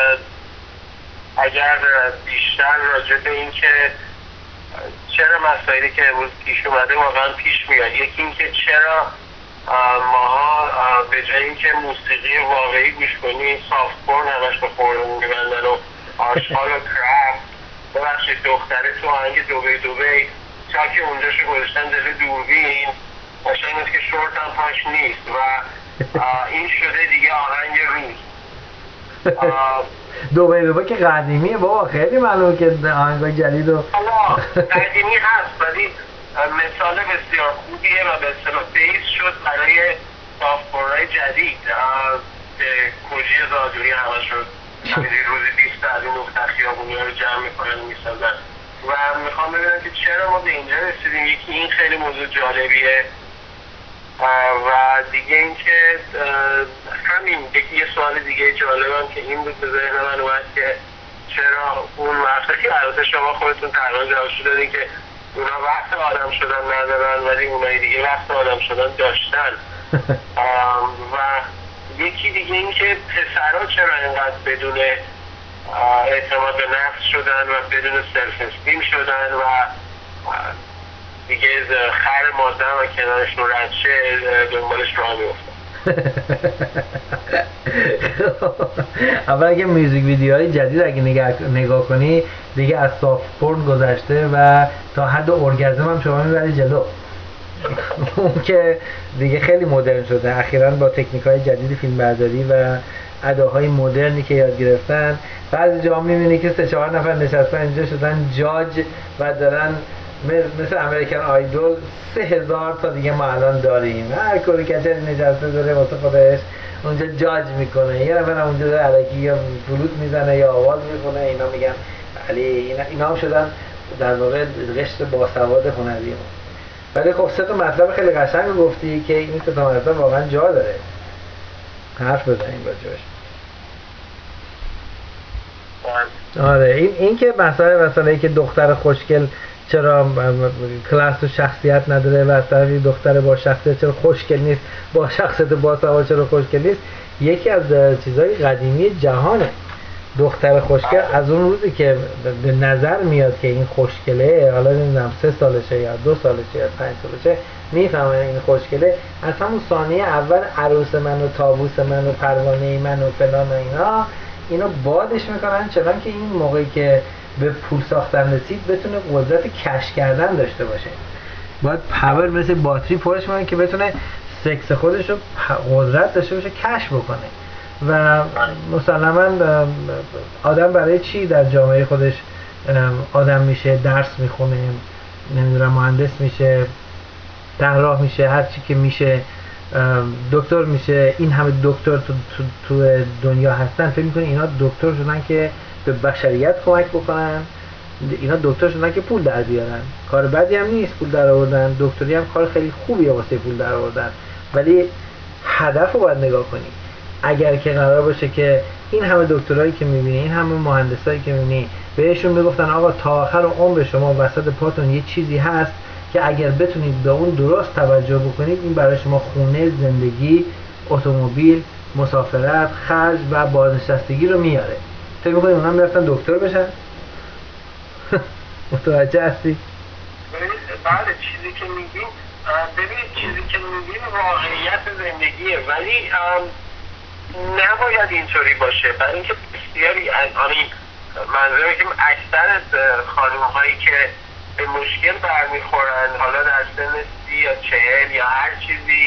اگر بیشتر راجع به این که چرا مسائلی که امروز پیش اومده واقعا پیش میاد، یکی این که چرا ماها به جای اینکه موسیقی واقعی گوش کنیم سافت پورن همش به خوردمون میبندن و آشغال و کرافت، ببخشید دختره تو آهنگ دوبی دوبی تا که اونجاشو گذاشتن دل دوربین قشنگ است که شورت هم پاش نیست و این شده دیگه آهنگ روز. دوباره که قدیمیه بابا، خیلی معلومه که آهنگای جدید و قدیمی هست، ولی مثال بسیار خوبیه و به اصطلاح بیس شد برای سافت‌پورهای جدید که کجی زادویی همه شد روزی 20 تا از این نقطه خیابونی ها رو جمع میکنن و میسازن و میخوام ببینم که چرا ما به اینجا رسیدیم. یکی این خیلی موضوع جالبیه و دیگه اینکه همین یه سوال دیگه جالبم که این بود به ذهن من اومد که چرا اون وقتی که البته شما خودتون تقریبا جوابشو دادین که اونا وقت آدم شدن ندارن ولی اونایی دیگه وقت آدم شدن داشتن و یکی دیگه این که پسرها چرا اینقدر بدون اعتماد به نفس شدن و بدون سلف استیم شدن و دیگه خر ماده و کنارش رو رد شه دنبالش راه میفتن. اول اگه میوزیک ویدیوهای جدید اگه نگاه کنی دیگه از سافت پورن گذشته و تا حد اورگازم هم شما میبری جلو. اون که دیگه خیلی مدرن شده اخیراً با تکنیک‌های جدید فیلمبرداری و اداهای مدرنی که یاد گرفتن. بعضی جا می‌بینی که 3-4 نفر نشستن اینجا شدن جاج و دارن مثل امریکن آیدول 3000 تا دیگه ما الان داریم. هر کوری کچری نشسته داره واسه خودش اونجا جاج میکنه، یه نفر اونجا داره الکی یا فلوت میزنه یا آواز میکنه. اینا میگن ولی اینا هم شدن در واقع قشر باسواد هنری ما. ولی خب 3 تا مطلب خیلی قشنگ گفتی که این 3 تا مطلب واقعا جا داره حرف بزنیم راجعش. آره این که مسئله که دختر خوشگل چرا کلاس و شخصیت نداره و از طرفی دختر با شخصیت چرا خوشگل نیست، با شخصیت باسواد چرا خوشگل نیست، یکی از چیزهای قدیمی جهانه. دختر خوشگل از اون روزی که به نظر میاد که این خوشگله، حالا نمیدونم 3 سالشه یا 2 سالشه یا 5 سالشه، میفهمه این خوشگله، از همون ثانیه اول عروس من و طاووس من و پروانه من و فلان و اینو بادش میکنن چنان که این موقعی که به پول ساختن رسید بتونه قدرت کشف کردن داشته باشه. باید پاور مثل باتری پرش کنه که بتونه سکس خودش رو قدرت داشته باشه کشف بکنه. و مسلماً آدم برای چی در جامعه خودش آدم میشه، درس میخونه، نمیدونم مهندس میشه، طراح میشه، هر چی که میشه، دکتر میشه. این همه دکتر تو دنیا هستن، فکر میکنی اینا دکتر شدن که به بشریت کمک بکنن؟ اینا دکتر شدن که پول در بیارن. کار بدی هم نیست پول در آوردن، دکتری هم کار خیلی خوبیه واسه پول در آوردن، ولی هدف رو باید نگاه کنی. اگر که قرار باشه که این همه دکترایی که میبینی، این همه مهندسایی که میبینی، بهشون میگفتن آقا تا آخر عمر شما وسط پاتون یه چیزی هست که اگر بتونید به اون درست توجه بکنید این برای شما خونه، زندگی، اتومبیل، مسافرت، خرج و بازنشستگی رو میاره، فکر می‌کنید اونا میرفتن دکتر بشن؟ متوجه هستی؟ بله چیزی که میگیم، ببینید چیزی که میگیم واقعیت زندگیه، ولی نباید اینطوری باشه. برای اینکه بسیاری منظورم که اکثر خانم هایی که به مشکل برمیخورن، حالا در سن 30 یا 40 یا هر چیزی،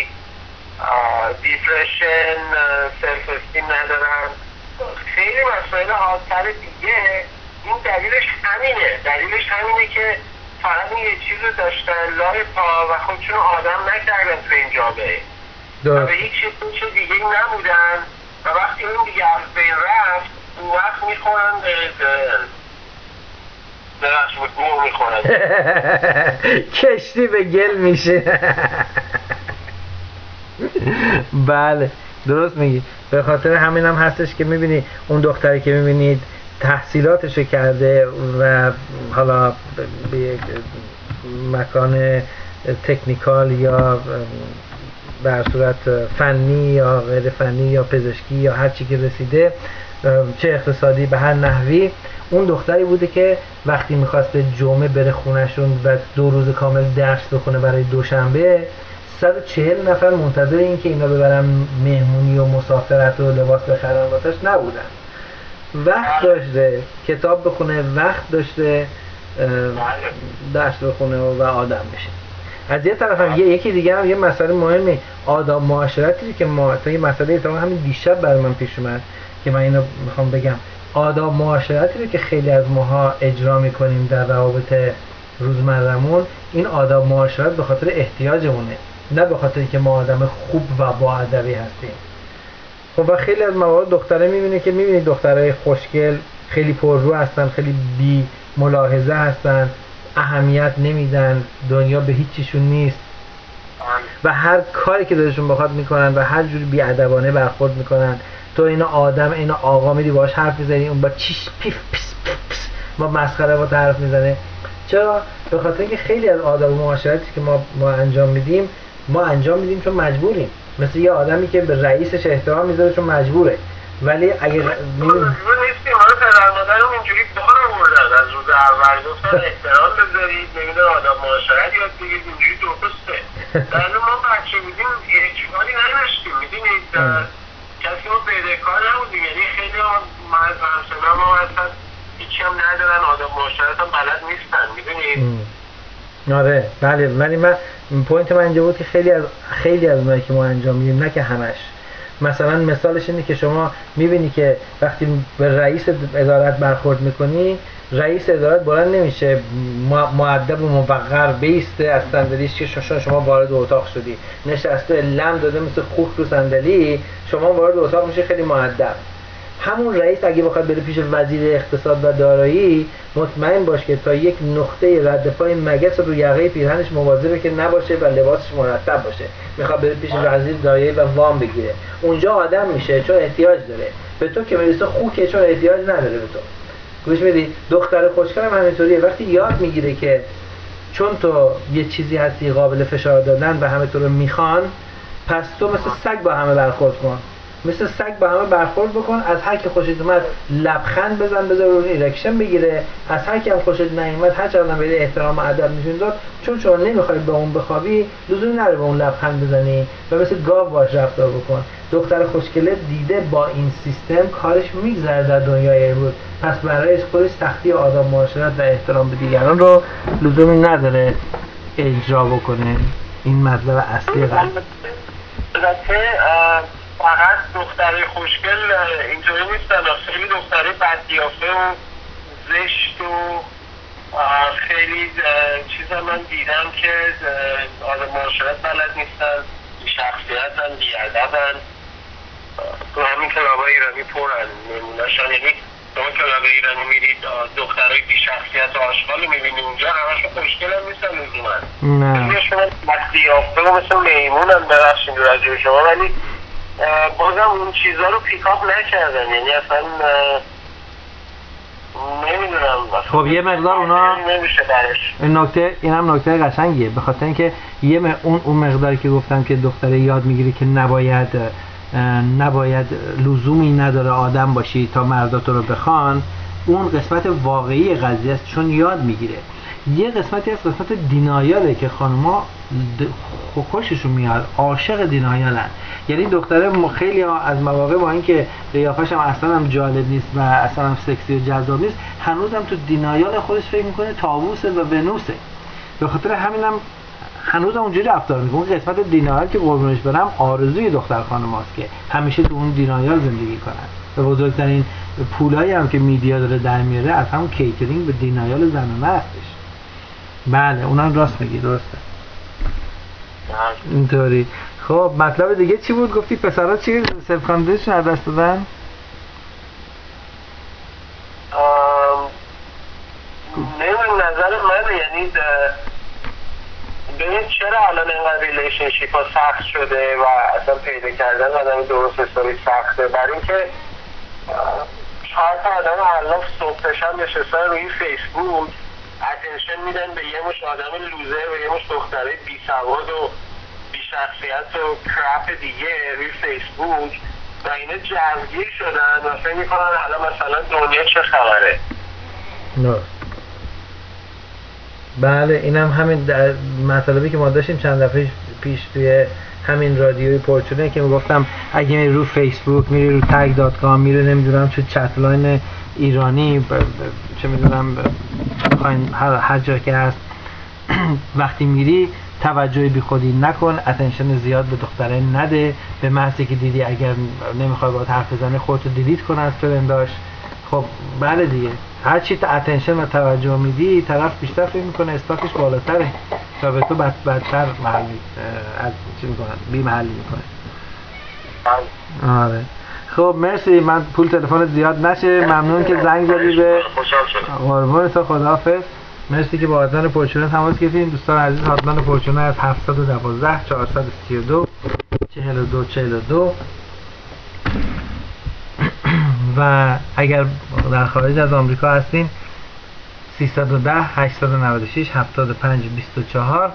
دیپرشن، سلف استیم ندارن، خیلی مسائل حادتر دیگه، این دلیلش همینه که فقط یه چیز رو داشتن لای پا و خودشون آدم نکردن تو این جامعه و به هیچ چیز دیگه نبودن و وقتی اون دیگه از بین رفت اون وقت میخورن میخورن کشتی به گل میشه. بله درست میگی. به خاطر همین هم هستش که میبینی اون دختری که میبینید تحصیلاتشو کرده و حالا به یک مکان تکنیکال یا به صورت فنی یا غیر فنی یا پزشکی یا هر چی که رسیده، چه اقتصادی به هر نحوی، اون دختری بوده که وقتی میخواسته جمعه بره خونهشون و 2 روز کامل درس بخونه برای دوشنبه، 140 نفر منتظر این که اینا ببرن مهمونی و مسافرت و لباس بخرن واسش نبودن. وقت داشته کتاب بخونه، وقت داشته درس بخونه و آدم بشه. از یه طرف هم یکی دیگه هم یه مسئله مهمه، آداب معاشرتی که ما تا یه مسئله اتفاقا همین دیشب برای من پیش اومد که من اینو میخوام بگم. آداب معاشرتی رو که خیلی از ماها اجرا میکنیم در روابط روزمرمون، این آداب معاشرت به خاطر احتیاجمونه، نه به خاطر که ما آدم خوب و با ادبی هستیم. خب و خیلی از موارد دختره میبینه که میبینید دخترای خوشگل خیلی پررو هستن، خیلی بی ملاحظه هستن، اهمیت نمیدن، دنیا به هیچ چیشون نیست و هر کاری که دلشون بخواد میکنن و هر جوری بی‌ادبانه برخورد میکنن. تو اینا آدم، اینا آقا، میری باهاش حرف میزنی اون با چیش پیف پیس پیس ما مسخره با حرف میزنه. چرا؟ به خاطر اینکه خیلی از آداب و معاشرتی که ما انجام میدیم چون مجبوریم. مثل یه آدمی که به رئیسش احترام میذاره چون مجبوره، ولی اگه مجبور نیستیم. حالا پدر مادرم اینجوری بار آوردن از روز اول، گفتن احترام بذارید، نمیدونم آداب معاشرت یاد بگیرید، اینجوری درسته. در ما بچه بودیم اشکالی نداشتیم، میدونی کسی رو بدهکار نبودیم، یعنی خیلی من همسنم هم اصلا هیچی هم ندارن، آدم معاشرت هم بلد نیستن، میدونید؟ آره بله، ولی من پوینت من اینجا بود که خیلی از اونایی که ما انجام میدیم، نه که همش. مثلا مثالش اینه که شما میبینی که وقتی به رئیس ادارت برخورد میکنی، رئیس ادارت بلند نمیشه مؤدب و موقر بیسته از صندلیش که شما وارد اتاق شدی، نشسته لم داده مثل خوک رو صندلی، شما وارد اتاق میشه خیلی مؤدب. همون رئیس اگه بخواد بره پیش وزیر اقتصاد و دارایی، مطمئن باش که تا یک نقطه رد پای مگس رو یقه پیرهنش مواظبه که نباشه و لباسش مرتب باشه. میخواد بره پیش وزیر دارایی و وام بگیره، اونجا آدم میشه چون احتیاج داره. به تو که میرسه خوکه چون احتیاج نداره به تو. گوش میدی؟ دختر خوشگلم همینطوریه، وقتی یاد میگیره که چون تو یه چیزی هستی قابل فشار دادن و همه تو رو میخوان، پس تو مثل سگ با همه برخورد کن، مثل سگ با همه برخورد بکن. از هر کی خوشت اومد لبخند بزن، بذار اون ایرکشن بگیره. از هر کی هم خوشت نیومد هر چقدر هم بده احترام و ادب نشون داد، چون شما نمیخوای به اون بخوابی، لزومی نداره به اون لبخند بزنی و مثل گاو باش رفتار بکن. دختر خوشگله دیده با این سیستم کارش میگذره در دنیای امروز، پس برای خودش سختی آداب معاشرت و احترام به دیگران رو لزومی نداره اجرا بکنه. این مطلب اصلی قضیه. فقط دختری خوشگل اینطوری نیستن، خیلی دختری بدقیافه و زشت و خیلی چیزا من دیدم که آدم معاشرت بلد نیستن، شخصیت هم بی‌ادبن. تو همین کلابای ایرانی پرن نمونه‌شان، یعنی شما کلاب ایرانی میرید دخترای بی شخصیت و آشغال میبینید، اونجا همشون خوشگل هم نیستن لزوما، خیلیشون بدقیافه و مثل میمون هم، ببخشید راجع به شما، ولی بازم اون چیزا رو پیکاپ نکردن، یعنی اصلا نمیدونم. خب یه مقدار اونا نمیشه درش. این هم نکته قشنگیه، به خاطر اینکه اون مقداری که گفتم که دختره یاد میگیره که نباید لزومی نداره آدم باشی تا مردا تو رو بخوان، اون قسمت واقعی قضیه است، چون یاد میگیره. یه قسمتی از قسمت دینایاله که خانوما خوششون میاد، عاشق دینایالن. یعنی دختره خیلی از مواقع با اینکه قیافش هم اصلا هم جالب نیست و اصلا هم سکسی و جذاب نیست، هنوزم تو دینایال خودش فکر میکنه طاووسه و ونوسه. به خاطر همینم هنوز اونجوری رفتار میکنه. اون قسمت دینایال که قربونش برم آرزوی دختر خانماست که همیشه تو اون دینایال زندگی کنن. و بزرگترین پولایی هم که میدیا داره در میاره از همون کیترینگ به دینایال زنانه هستش. بله اونم راست میگی، درسته اینطوری. خب مطلب دیگه چی بود؟ گفتی پسرها چی سلف کانفیدنسشون از دست دادن؟ نمیم نظر منه، یعنی ببینید چرا الان اینقدر ریلیشنشیپ ها سخت شده و اصلا پیدا کردن آدم درست حسابی سخته. برای اینکه 4 تا آدم الان صبح شب نشستن روی فیسبوک اتنشن میدن به یه مش آدم لوزر و یه مش دختره بی سواد و بی شخصیت و کرپ دیگه روی فیسبوک و اینا جذبگیر شدن و فکر میکنن الان مثلا دنیا چه خبره. بله اینم همین مطالبی که ما داشتیم چند دفعه پیش توی همین رادیوی پرچونه که میگفتم اگه میری رو فیسبوک، میری رو tag.com، میری نمیدونم چه چتلاین ایرانی چه میدونم بخواین هر جا که هست وقتی میری توجه بی خودی نکن، اتنشن زیاد به دختره نده، به محضی که دیدی اگر نمیخوای باهات حرف بزنی خودتو دیلیت کن از فرنداش. خب بله دیگه، هر چی تا اتنشن و توجه میدی طرف بیشتر فکر میکنه استاتش بالاتره تا به تو بدتر محلی چی میکنه بی محلی میکنه. آره خب مرسی، من پول تلفنت زیاد نشه، ممنون که زنگ زدی به قربون تو، خداحافظ. مرسی که با حتما پرچونه تماس گرفتین. دوستان عزیز حتما پرچونه از 712 432 42 و اگر در خارج از آمریکا هستین 310 896 75 24.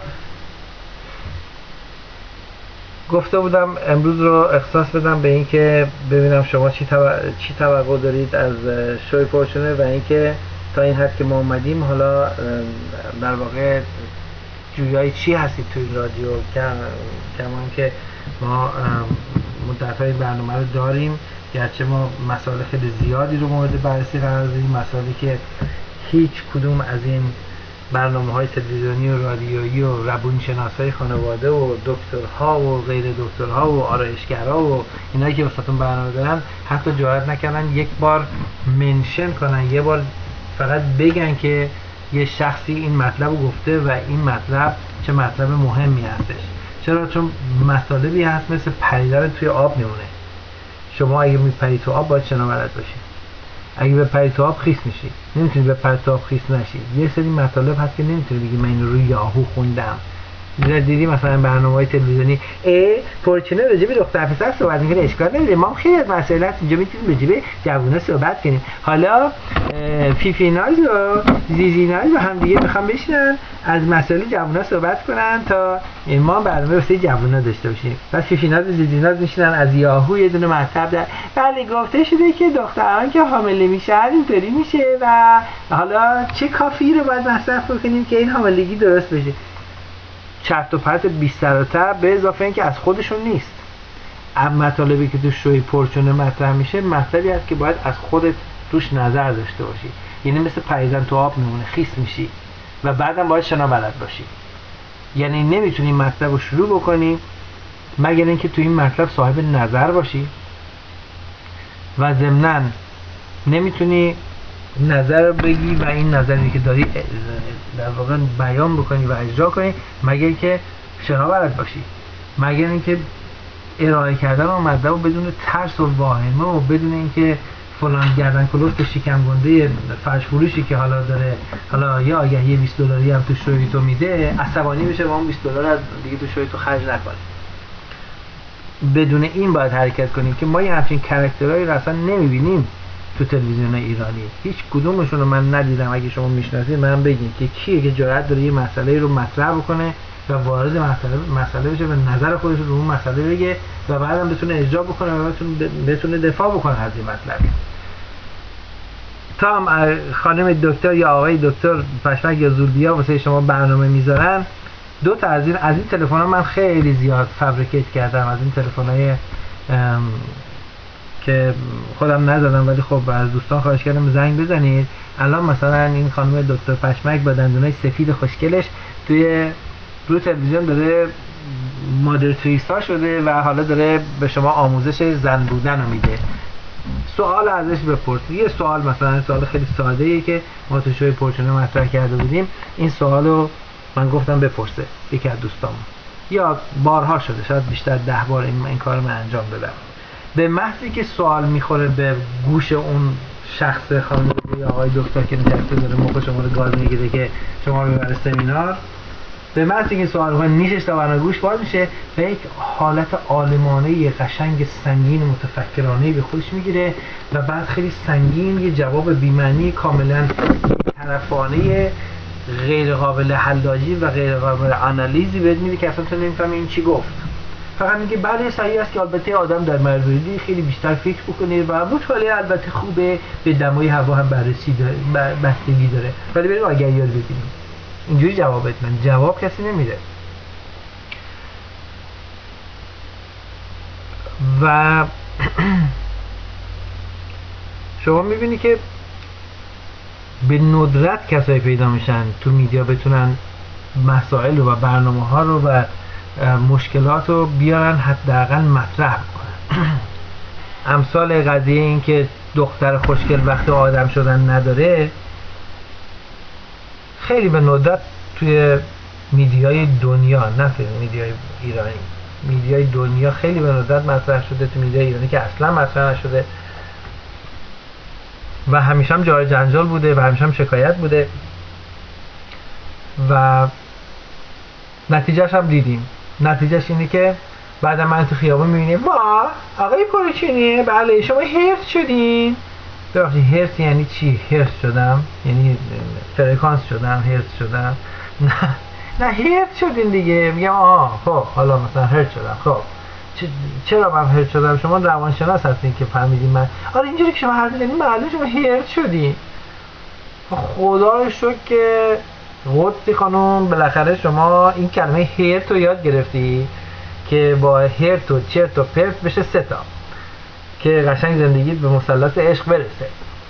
گفته بودم امروز رو اختصاص بدم به این که ببینم شما چی توقع دارید از شوی پرچونه و اینکه تا این حد که ما اومدیم حالا در واقع جویای چی هستید تو این رادیو، کمان که ما مدت‌های این برنامه رو داریم، گرچه ما مسائل خیلی زیادی رو مورد بررسی قرار دادیم، مسائلی که هیچ کدوم از این برنامه‌های تلویزیونی و رادیویی و روانشناسای خانواده و دکترها و غیر دکترها و آرایشگرها و اینایی که واسهتون برنامه دارن حتی جرئت نکردن یک بار منشن کنن، یه بار فقط بگن که یه شخصی این مطلب رو گفته و این مطلب چه مطلب مهمی هستش. چرا؟ چون مطالبی هست مثل پریدن توی آب میمونه. شما اگه میپری تو آب باید شنا بلد باشید. اگه بپری تو آب خیس میشی، نمیتونی بپری تو آب خیس نشی. یه سری مطالب هست که نمیتونی بگی من اینو روی یاهو خوندم. دیدی مثلا برنامه‌های تلویزیونی فورچونه راجع به دختر پسر صحبت می‌کنه، اشکال نداره، ما هم خیلی از مسائل هست اینجا میتونیم راجع به جوونا صحبت کنیم. حالا فیفی ناز و زیزی ناز با هم دیگه میخوام بشینن از مسائل جوونا صحبت کنن تا ما برنامه واسه جوونا داشته باشیم. پس فیفی ناز و زیزی ناز میشینن از یاهو یه دونه مطلب در بله گفته شده که دختران که حامله میشن اینطوری میشه و حالا چه کافی رو باید مصرف بکنیم که این حاملگی درست بشه. چرت و پرت بی سر و ته، به اضافه اینکه از خودشون نیست. اما مطالبی که تو شوی پرچونه مطرح میشه مطلبی هست که باید از خودت توش نظر داشته باشی. یعنی مثل پریدن تو آب میمونه، خیس میشی و بعدم باید شنا بلد باشی. یعنی نمیتونی مطلب رو شروع بکنی مگر اینکه تو این مطلب صاحب نظر باشی و ضمناً نمیتونی نظر بگی و این نظری که داری در واقع بیان بکنی و اجرا کنی مگر که شنا بلد باشی، مگر اینکه ارائه کردن اون مطلب بدون ترس و واهمه و بدون اینکه فلان گردن کلفت شکم گنده فرش فروشی که حالا داره حالا یه آگهی $20 هم تو شوی تو میده عصبانی بشه و اون $20 دیگه تو شوی تو خرج نکنه. بدون این باید حرکت کنیم که ما یه همچین کاراکترهایی رو اصلا نمیبینیم تو تلویزیون ایرانی. هیچ کدومشون رو من ندیدم. اگه شما میشناسید من بگین که کیه که جرأت داره یه مسئله رو مطرح بکنه و وارد مسئله بشه و نظر خودش رو اون مسئله بگه و بعدم بتونه اجرا بکنه و بتونه دفاع بکنه از این مطلب. تا هم خانم دکتر یا آقای دکتر پشمک یا زولبیا واسه شما برنامه میذارن، دو تا از این تلفن‌ها من خیلی زیاد فابریکیت کردم، از این تلفن‌های که خودم نزدم ولی خب از دوستان خواهش کردم زنگ بزنید. الان مثلا این خانم دکتر پشمک با دندونای سفید خوشگلش روی تلویزیون داره مادر تریسا شده و حالا داره به شما آموزش زن بودن رو میده. سوال ازش بپرسید. یه سوال مثلا سوال خیلی ساده ای که ما تو شوی پرچونه مطرح کرده بودیم، این سوال رو من گفتم بپرسه یکی از دوستام، یا بارها شده شاید بیشتر 10 بار این کار رو من انجام دادم. به محضی که سوال میخوره به گوش اون شخص خانم یا آقای دکتر که نشسته داره موقع شما رو گاز میگیره که شما رو ببره سمینار، به محضی که سوال رو نیشش تا برای گوش باز میشه و یک حالت عالمانه قشنگ سنگین متفکرانه به خودش میگیره و بعد خیلی سنگین یه جواب بی‌معنی کاملا طرفانه غیر قابل حلاجی و غیر قابل آنالیزی بهت میده که اصلا تو نمیفهمی این چی گفت. فقط میگه بله صحیح است که البته آدم در مروردی خیلی بیشتر فکر بکنه و مطالعه البته خوبه، به دمای هوا هم بررسی داره، بستگی داره، ولی بریم آگهی رو بگیریم. اینجوری جوابت من جواب کسی نمیده. و شما میبینی که به ندرت کسایی پیدا میشن تو میدیا بتونن مسائل و برنامه ها رو و مشکلات رو بیارن حداقل مطرح کنن. امثال قضیه این که دختر خوشگل وقت آدم شدن نداره خیلی به ندرت توی میدیای دنیا، نه فقط میدیای ایرانی، میدیای دنیا خیلی به ندرت مطرح شده، تو میدیای ایرانی که اصلا مطرح نشده و همیشه هم جای جنجال بوده و همیشه هم شکایت بوده و نتیجهش هم دیدیم. نتیجهش اینه که بعد من تو خیابون میبینیم واه آقای پروچینیه بله شما هرس شدین. ببخشید هرس یعنی چی؟ هرس شدم یعنی فرکانس شدم، هرس شدم؟ نه هرس شدین دیگه. میگم آها خب حالا مثلا هرس شدم. خب چرا من هرس شدم؟ شما روانشناس هستین که فهمیدین من آره اینجوری که شما حرف میزنین معلومه شما هرس شدین. خدا رو شکر که قدسی خانم بالاخره شما این کلمه هرت رو یاد گرفتی که با هرت و چرت و پرت بشه 3 تا که قشنگ زندگیت به مثلث عشق برسه.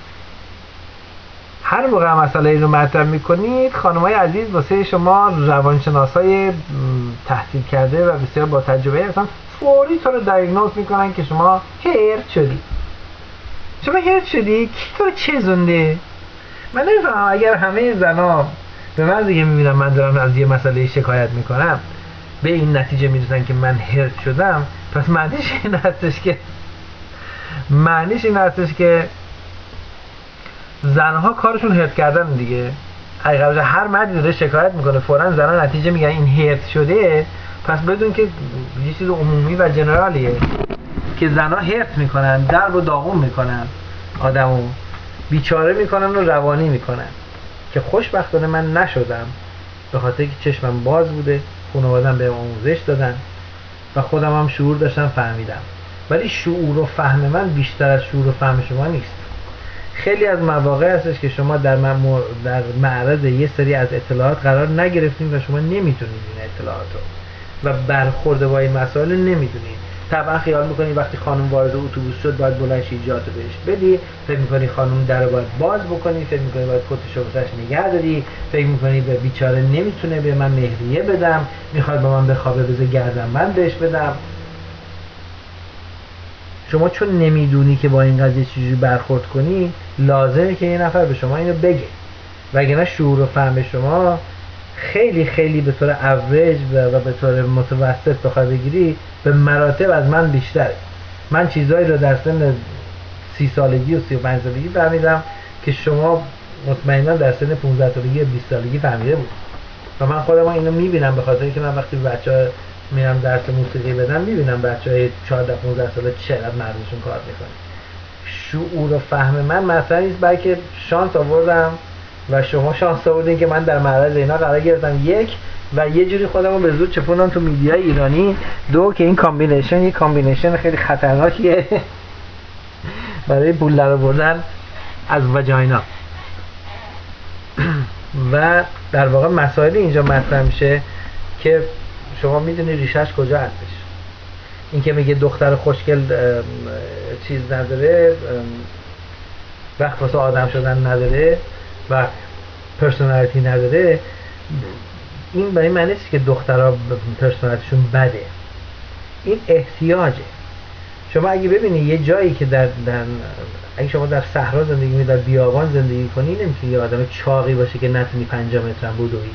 هر موقع مسئله این رو مطرح میکنید خانمای عزیز واسه شما روانشناسای تحصیل کرده و بسیار با تجربه اصلا فوری تو رو دیاگنوز میکنن که شما هرت شدی. شما هرت شدی؟ کی تو رو چزونده؟ من نمیفهمم. اگر همه زنا به من دیگه میبینم من دارم از یه مسئله شکایت میکنم به این نتیجه میرسن که من هرت شدم، پس معنیش این هستش که زنها کارشون هرت کردن دیگه. اگر هر مردی داره شکایت میکنه فوراً زنها نتیجه میگن این هرت شده، پس بدون که یه چیز عمومی و جنرالیه که زنها هرت میکنن، درب و داغون میکنن، آدمو بیچاره میکنن و روانی میکنن که خوشبختانه من نشدم، به خاطر که چشمم باز بوده، خانواده‌ام بهم آموزش دادن و خودم هم شعور داشتم، فهمیدم. ولی شعور و فهم من بیشتر از شعور و فهم شما نیست. خیلی از مواقع هستش که شما در معرض یه سری از اطلاعات قرار نگرفتین و شما نمیتونید این اطلاعات رو و برخورد با این مسائل نمیدونید. طبعا خیال میکنی وقتی خانم وارد اتوبوس شد باید بلند شی جاتو بهش بدی، فکر میکنی خانم در رو باید باز بکنی، فکر میکنی باید کتشو واسش نگه داری، فکر میکنی به بیچاره نمیتونه به من مهریه بدم، میخواد با من بخوابه بذار گردن من بهش بدم. شما چون نمیدونی که با این قضیه چجوری برخورد کنی، لازمه که یه نفر به شما اینو بگه، وگرنه شعور و فهم شما خیلی خیلی به طور اوریج و به طور متوسط بخوای بگیری به مراتب از من بیشتره. من چیزایی رو در سن 30 سالگی و 35 سالگی فهمیدم که شما مطمئنا در سن 15 سالگی و 20 سالگی فهمیده بود. و من خودم اینو میبینم به خاطر که من وقتی بچه‌ها میرم درس موسیقی بدم میبینم بچه‌های 14 15 ساله چقدر مردشون کار میکنه. شعور و فهم من مثلا نیست، بلکه شانس آوردم و شما شانس آوردین که من در معرض اینا قرار گرفتم. یک و یه جوری خودمو به زور چپوندم تو میدیای ایرانی. دو که این کامبینیشن یه کامبینیشن خیلی خطرناکیه برای پول در آوردن از وجاینا. و در واقع مسائل اینجا مطرح میشه که شما میدونی ریشش کجا هستش. این که میگه دختر خوشگل چیز نداره، وقت واسه آدم شدن نداره و پرسونالیتی نداره، این برای معنی نیست که دخترها پرسونالیتیشون بده. این احتیاجه. شما اگه ببینی یه جایی که اگه شما در صحرا زندگی کنی، در بیابان زندگی کنی، نمیتونی یه آدم چاقی باشه که نتونی 50 متر هم بدوی.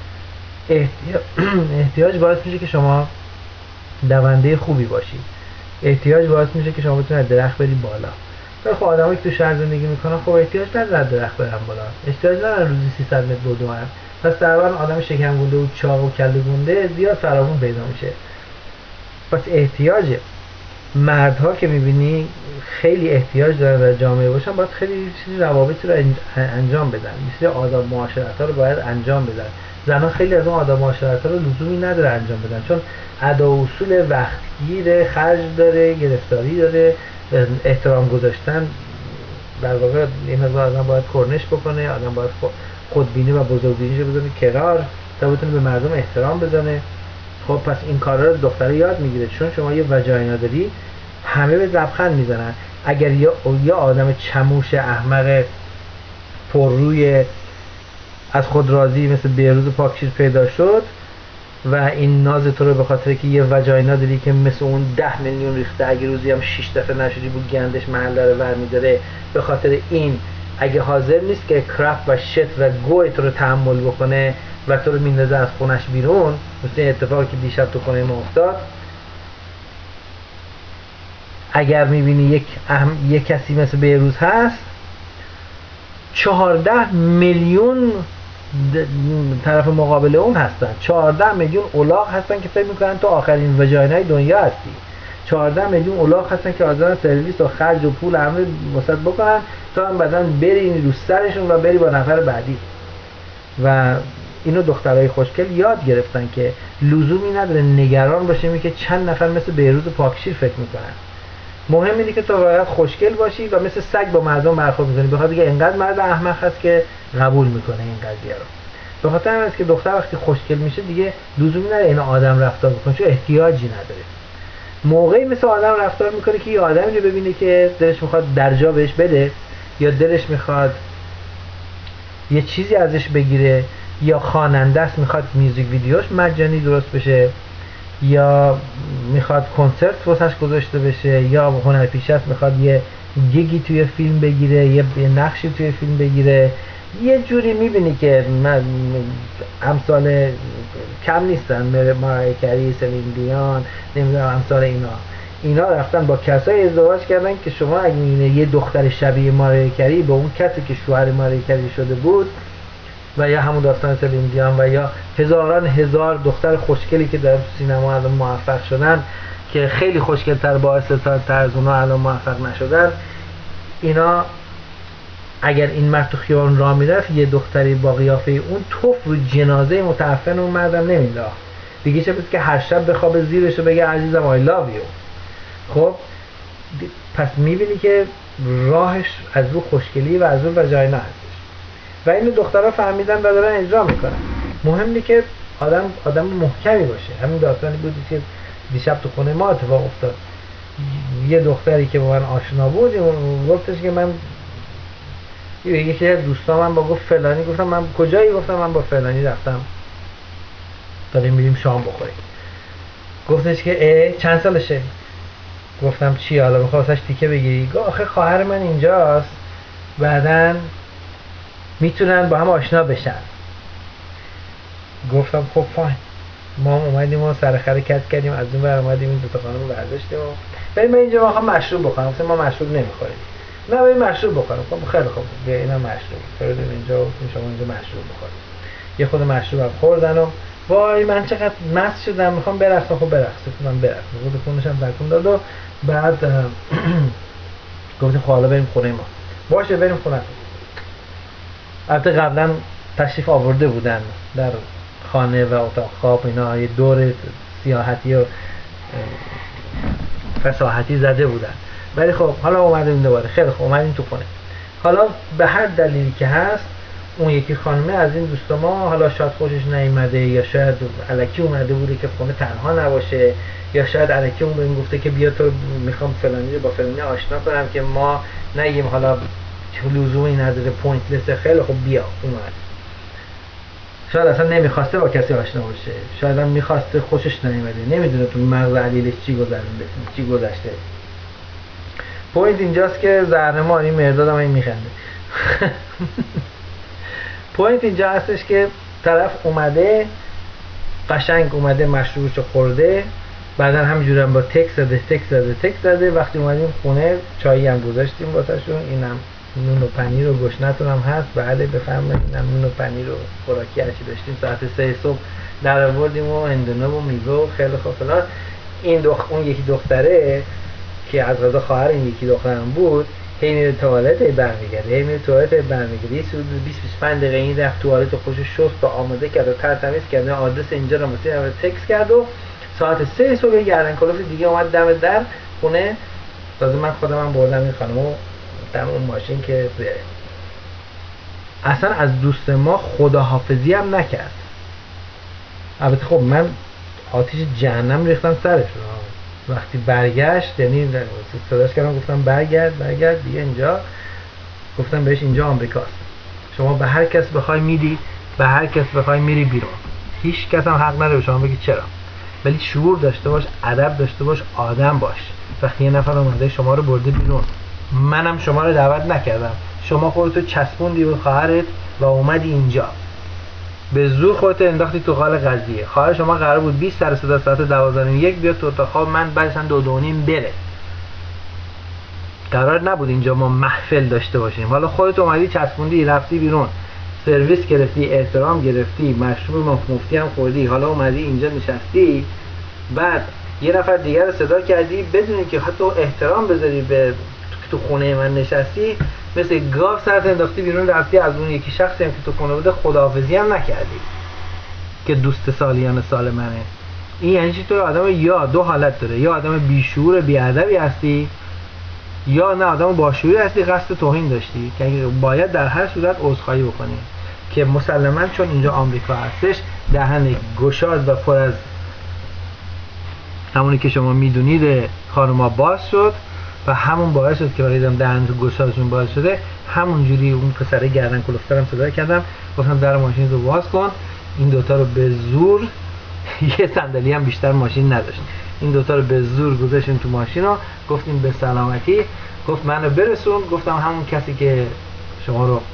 احتیاج باعث میشه که شما دونده خوبی باشی. احتیاج باعث میشه که شما بتونی از درخت بری بالا. ولی خب آدمایی که تو شهر زندگی میکنن خب احتیاج ندارن از درخت برن بالا، احتیاج ندارن روزی 300 متر بدوئن. پس در واقع آدم شکم گنده و چاق و کله گنده زیاد فراوون پیدا میشه. پس احتیاجه. مردها که میبینی خیلی احتیاج دارن در جامعه باشن، باید خیلی چیزی روابطی رو انجام بدن، مثل آداب معاشرت‌ها رو باید انجام بدن. زنها خیلی از اون آداب معاشرت‌ها رو لزومی نداره انجام بدن، چون ادا و اصول وقتگیر، خرج داره، گرفتاری داره، احترام گذاشتن. در واقع این آدم باید کرنش بکنه، آدم باید خودبینی و بزرگبینیشو بذاره کنار تا بتونه به مردم احترام بزنه. خب پس این کارا رو دختره یاد میگیره، چون شما یه وجاینا داری همه به لبخند میزنن. اگر یه آدم چموش احمق پرروی از خود راضی مثل بهروز پاکشیر پیدا شد و این ناز تو رو به خاطر که یه وجاینا داری که مثل اون 10 میلیون ریخته، اگه روزی هم 6 دفعه نشدی بود گندش محله رو برمی‌داره، به خاطر این اگه حاضر نیست که کرپ و شت و گوی تو رو تحمل بکنه و تو رو میندازه از خونش بیرون، مثل اتفاقی که دیشب تو خونه ما افتاد. اگر میبینی یک کسی مثل بهروز هست، 14 میلیون طرف مقابل اون هستن، 14 میلیون الاغ هستن که فکر میکنن تو آخرین وجاینای دنیا هستی. 14 میلیون الاغ هستن که حاضرن سرویس و خرج و پول همه واسط بکنن تا هم بعدن بری رو سرشون و بری با نفر بعدی. و اینو دخترای خوشگل یاد گرفتن که لزومی نداره نگران باشه که چند نفر مثل بهروز پاکشیر فکر میکنن. مهم اینه که تو باید خوشگل باشی و مثل سگ با مردم برخورد می‌کنی، بخاطر اینکه انقدر مرد احمق هست که قبول میکنه این قضیه رو. به خاطر همین است که دختر وقتی خوشگل میشه دیگه لزومی نداره این آدم رفتار بکنه، چون احتیاجی نداره. موقعی مثل آدم رفتار میکنه که یه آدمی رو ببینه که دلش میخواد درجا بهش بده، یا دلش میخواد یه چیزی ازش بگیره، یا خواننده است میخواد میوزیک ویدیوش مجانی درست بشه، یا میخواد کنسرت واسش گذاشته بشه، یا هنرپیشه است میخواد یه گیگی توی فیلم بگیره، یه نقشی توی فیلم بگیره. یه جوری میبینی که من امثال کم نیستن، مارای کری، سلین دیون، نمیدونم امثال اینا رفتن با کسایی ازدواج کردن که شما اگه میبینی یه دختر شبیه مارای کری به اون کسی که شوهر مارای کری شده بود، و یا همون داستان سلین دیون، و یا هزاران هزار دختر خوشگلی که در سینما الان موفق شدن که خیلی خوشگل‌تر با استعدادتر از اونها الان موفق نشدن، اینا اگر این مرد تو خیابون راه میرفت یه دختری با قیافه اون توف رو جنازه متعفن اون مردم نمینداخت دیگه، چه بود که هر شب بخوابه زیرش و بگه عزیزم I love you. خب پس میبینی که راهش از رو خوشگلی و از رو وجاینا هستش و این دخترها فهمیدن و دارن اجرا میکنن. مهمه که آدم محکمی باشه. همین داستانی بود که دیشب تو خونه ما اتفاق افتاد. یه دختری که با من آشنا بود گفتش که من یکی از دوستام با گفت فلانی، گفتم من کجایی؟ گفتم من با فلانی رفتم داریم میریم شام بخوریم. گفتش که چند سالشه؟ گفتم چی حالا میخوای واسش تیکه بگیری؟ گفت آخه خواهر من اینجاست بعدن میتونن با هم آشنا بشن. گفتم خب فاین. ما اومدیم و سر حرکت کردیم، از اون ور اومدیم این دو تا خانم رو برداشتیم و بریم اینجا میخوام مشروب بخورم. گفتم ما مشروب نمیخوریم. نه بریم مشروب بخورم. خب خیلی خوب بیا اینا مشروب. بریم اینجا و شما اینجا مشروب بخوریم. یه خود مشروب خوردن و وای من چقدر مست شدم میخوام برقصم. خب برقصم خود خونش هم تکون داد و بعد گفتیم خب حالا بریم خونه ما. باشه بریم خونه. البته قبلا تشریف آورده بودن در خانه و اتاق خواب اینا، یه دور سیاحتی و فساحتی زده بودن، ولی خب حالا اومدیم دوباره. خیلی خب اومدیم تو خونه. حالا به هر دلیلی که هست اون یکی خانمه از این دوست ما حالا شاید خوشش نیومده یا شاید الکی اومده بوده که خونه تنها نباشه، یا شاید الکی اون بهم گفته که بیا تو میخوام فلانی رو با فلانی آشنا کنم که ما نگیم حالا لزومی نداره پوینتلسه. خیلی خب بیا اومد. شاید اصلا نمیخواسته با کسی آشنا باشه، شاید هم میخواسته خوشش نیومده، نمیدونه تو مغز علیلش چی گذشته. پوینت اینجاست که زهرمار این مرداد هم این میخنده. پوینت اینجا هستش که طرف اومده قشنگ اومده مشروبشو خورده، بعدن همینجوری هم با تک زده. وقتی اومدیم خونه چایی هم گذاشتیم واسهشون، اینم نون و پنیر و گشنتون هم هست. بله بفرمایید. اینم نون و پنیر و خوراکی هرچی داشتیم ساعت 3 صبح در آوردیم و هندونه و میوه و خیلی خوب فلان. اون یکی دختره که از غذا خواهر این یکی دخترم بود، هی میره توالت برمیگرده یه حدود 20-25 دقیقه این رفت توالت خوشش شست و آماده کرد و تمیز کرد، آدرس اینجا رو مثلا تکست کرد و ساعت 3 صبح گردن کلوف دیگه اومد دم در خونه. تازه من خودم بردم این خانمو دم اون ماشین که بره. اصلا از دوست ما خداحافظی هم نکرد. البته خب من آتیش جهنم ریختم سرش. وقتی برگشت یعنی صداش کردم گفتم برگرد دیگه اینجا. گفتم بهش اینجا آمریکاست، شما به هر کس بخوای میدی، به هر کس بخوای میری بیرون، هیچ کس هم حق نداره شما بگی چرا، ولی شعور داشته باش، ادب داشته باش، آدم باش. وقتی یه نفر اومده شما رو برده بیرون، منم شما رو دعوت نکردم، شما خودتو چسبوندی به خواهرت و اومدی اینجا، به زور خودت انداختی تو قال قضیه. خواهر شما قرار بود 20 سر صدا ساعت 12:01 بیاد تو اتاق خواب من، بعدش 2:30 بره. قرار نبود اینجا ما محفل داشته باشیم. حالا خودت اومدی چسبوندی رفتی بیرون، سرویس گرفتی، احترام گرفتی، مشروب مفتی هم خوردی، حالا اومدی اینجا نشستی، بعد یه نفر دیگر رو صدا کردی بدونی که حتی احترام بذاری به تو خونه من نشستی، مثل گاو سرت انداختی بیرون رفتی. از اون یکی شخصی هم که تو خونه بوده خداحافظی هم نکردی که دوست سالیان سال منه. این یعنی چی؟ تو آدم یا دو حالت داره، یا آدم بیشعور بیادبی هستی، یا نه آدم باشعوری هستی قصد توهین داشتی که باید در هر صورت عذرخواهی بکنی که مسلما چون اینجا آمریکا هستش دهن گشاد و پر از همونی که شما میدونید خانوما باز شد و همون باعث شد که وقتی دهن گشادشون باز شده همونجوری اون پسره گردن کلفترم صدا کردم، گفتم در ماشین رو باز کن. این دوتا رو به زور یه صندلی هم بیشتر ماشین نداشت، این دوتا رو به زور گذاشتیم تو ماشین رو، گفتیم به سلامتی. گفت منو برسون. گفتم همون کسی که شما رو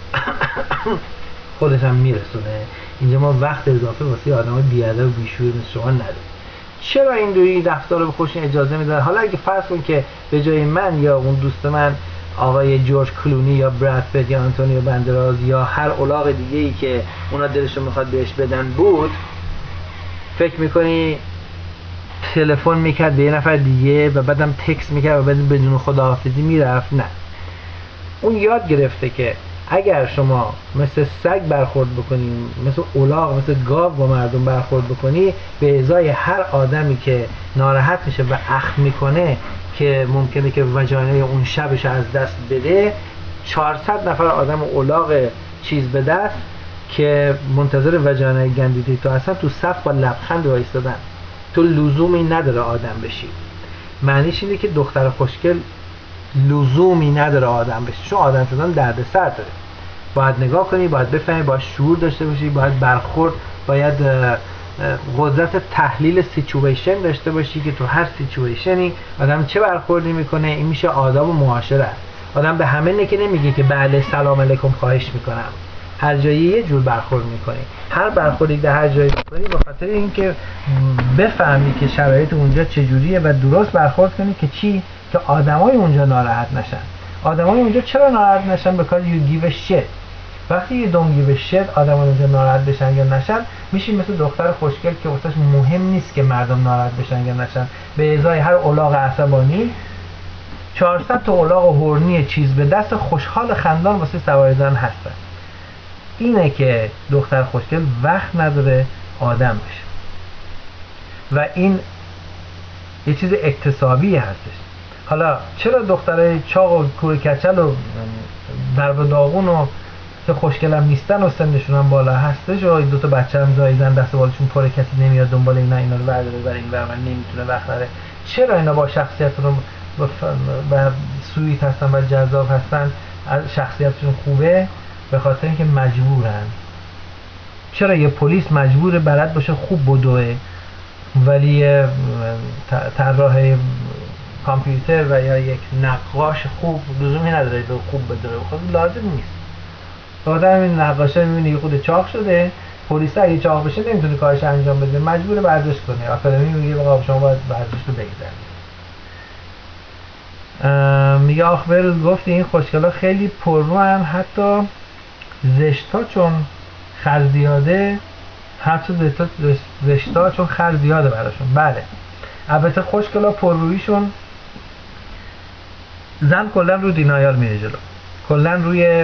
خودش هم میرسونه، اینجا ما وقت اضافه واسه آدمای بی‌ادب و بیشعور مثل شما نداریم. چرا این دوی رفتار رو به خودشون اجازه میدن؟ حالا اگه فرض کن که به جای من یا اون دوست من آقای جورج کلونی یا براد پیت یا آنتونیو بندراز یا هر الاغ دیگه ای که اونا دلشون میخواد بهش بدن بود، فکر میکنی تلفن میکرد به یه نفر دیگه و بعدم تکست میکرد و بعد بدون خداحافظی میرفت؟ نه، اون یاد گرفته که اگر شما مثل سگ برخورد بکنی، مثل الاغ، مثل گاو با مردم برخورد بکنی، به ازای هر آدمی که ناراحت میشه و اخم میکنه که ممکنه که وجاینه اون شبش از دست بده، 400 نفر آدم الاغ چیز به دست که منتظر وجاینه گندیده تو هستن تو صف با لبخند وایستادن. تو لزومی نداره آدم بشی. معنیش اینه که دختر خوشگل لزومی نداره آدم بشی، چون آدم شدن دردسر داره. باید نگاه کنی، باید بفهمی، باید شعور داشته باشی، باید برخورد، باید قدرت تحلیل سیچویشن داشته باشی که تو هر سیچویشنی آدم چه برخوردی میکنه. این میشه آداب و معاشرت. آدم به همه که نمیگه که بله سلام علیکم خواهش میکنم، هر جایی یه جور برخورد میکنی. هر برخوردی در هر جایی میکنی به خاطر اینکه بفهمی که شرایط اونجا چجوریه و درست برخورد کنی که چی؟ که آدمای اونجا ناراحت نشن. آدمای اونجا چرا ناراحت نشن؟ because you give a shit. وقتی you don't give a shit آدمای اونجا ناراحت بشن یا نشن، میشی مثل دختر خوشگل که واسش مهم نیست که مردم ناراحت بشن یا نشن. به ازای هر الاغ عصبانی 400 تا الاغ هورنی چیز به دست خوشحال خندان واسه سوار زدن هستن. اینه که دختر خوشگل وقت نداره آدم بشه و این یه چیز اکتسابی هستش. حالا چرا دخترای چاق و کوره کچل و در و داغون و که خوشگل هم نیستن و سنشون هم بالا هستش و دوتا بچه هم زاییدن دست بالشون پره، کسی نمیاد دنبال اینا رو برداره برای این برمن نمیتونه وقت نره؟ چرا اینا با شخصیت رو و سویت هستن و جذاب هستن، شخصیتشون خوبه؟ به خاطر اینکه مجبورن. چرا یه پلیس مجبوره بلد باشه خوب بدوه ولی طراح کامپیوتر و یا یک نقاش خوب لزومی نداره به خوب بدوه؟ خب لازم نیست. آدم این نقاشه میبینه یه خود چاق شده، پلیس اگه چاق بشه نمیتونه کارش انجام بده، مجبوره برداشت کنه. آکادمی میگه بابا شما باید برداشت رو بگذارید. میگه آخبر گفت این خوشگلا خیلی پرروان، حتی زشتا چون خر زیاده، حتی زشتا چون خر زیاده براشون. بله البته خوشگلا پررویشون، زن کلا رو دینایال میره جلو، کلا روی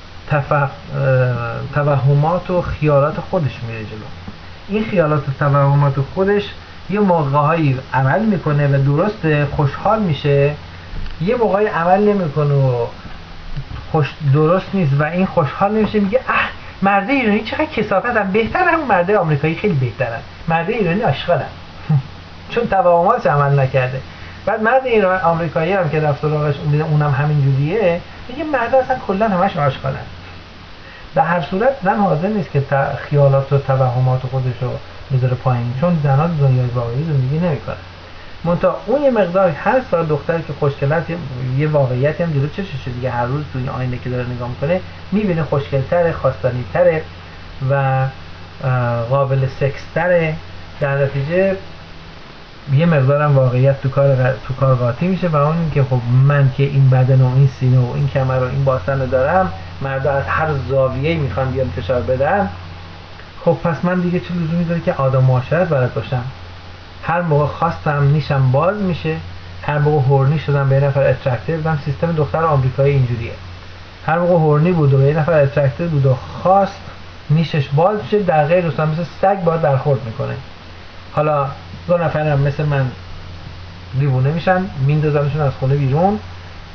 توهمات و خیالات خودش میره جلو. این خیالات و توهمات خودش یه موقعهایی عمل میکنه و درست خوشحال میشه، یه موقعی عمل نمیکنه و درست نیست و این خوشحال نمیشه، میگه اه مرد ایرانی چقدر کثافتن، بهترن مرد آمریکایی، خیلی بهترن، مرد ایرانی آشغالن چون توهماتش عمل نکرده. بعد مرد ایرانی آمریکایی هم که رفت سراغش اونم همین جوریه، میگه مرد اصلا کلا همش آشغالن. در هر صورت زن حاضر نیست که خیالات و توهمات خودش رو میذاره پایین، چون زنها دنیای واقعی زندگی نمیکنن. منتها اون یه مقدار هست و دختری که خوشگلت یه واقعیتی هم جلو چششه دیگه، هر روز تو این آینه که داره نگاه میکنه میبینه خوشگل‌تره، خواستنی‌تره و قابل سکس‌تره. در نتیجه یه مقدارم واقعیت تو کار قاطی میشه و اون که خب من که این بدن و این سینه و این کمر و این باسن رو دارم، مردا از هر زاویه‌ای میخوان بیان فشار بدن، خب پس من دیگه چه لزومی داره که آدم معاشرت بلد باشم؟ هر موقع خواستم نیشم باز میشه، هر موقع هورنی شدم به یه نفر اترکتیو بودم. سیستم دختر آمریکایی اینجوریه، هر موقع هورنی بود و به یه نفر اترکتیو بود و خواست نیشش باز میشه، در غیر مثل سگ باید برخورد میکنه. حالا دو نفرم مثل من دیوونه میشن، میندازنشون از خونه بیرون،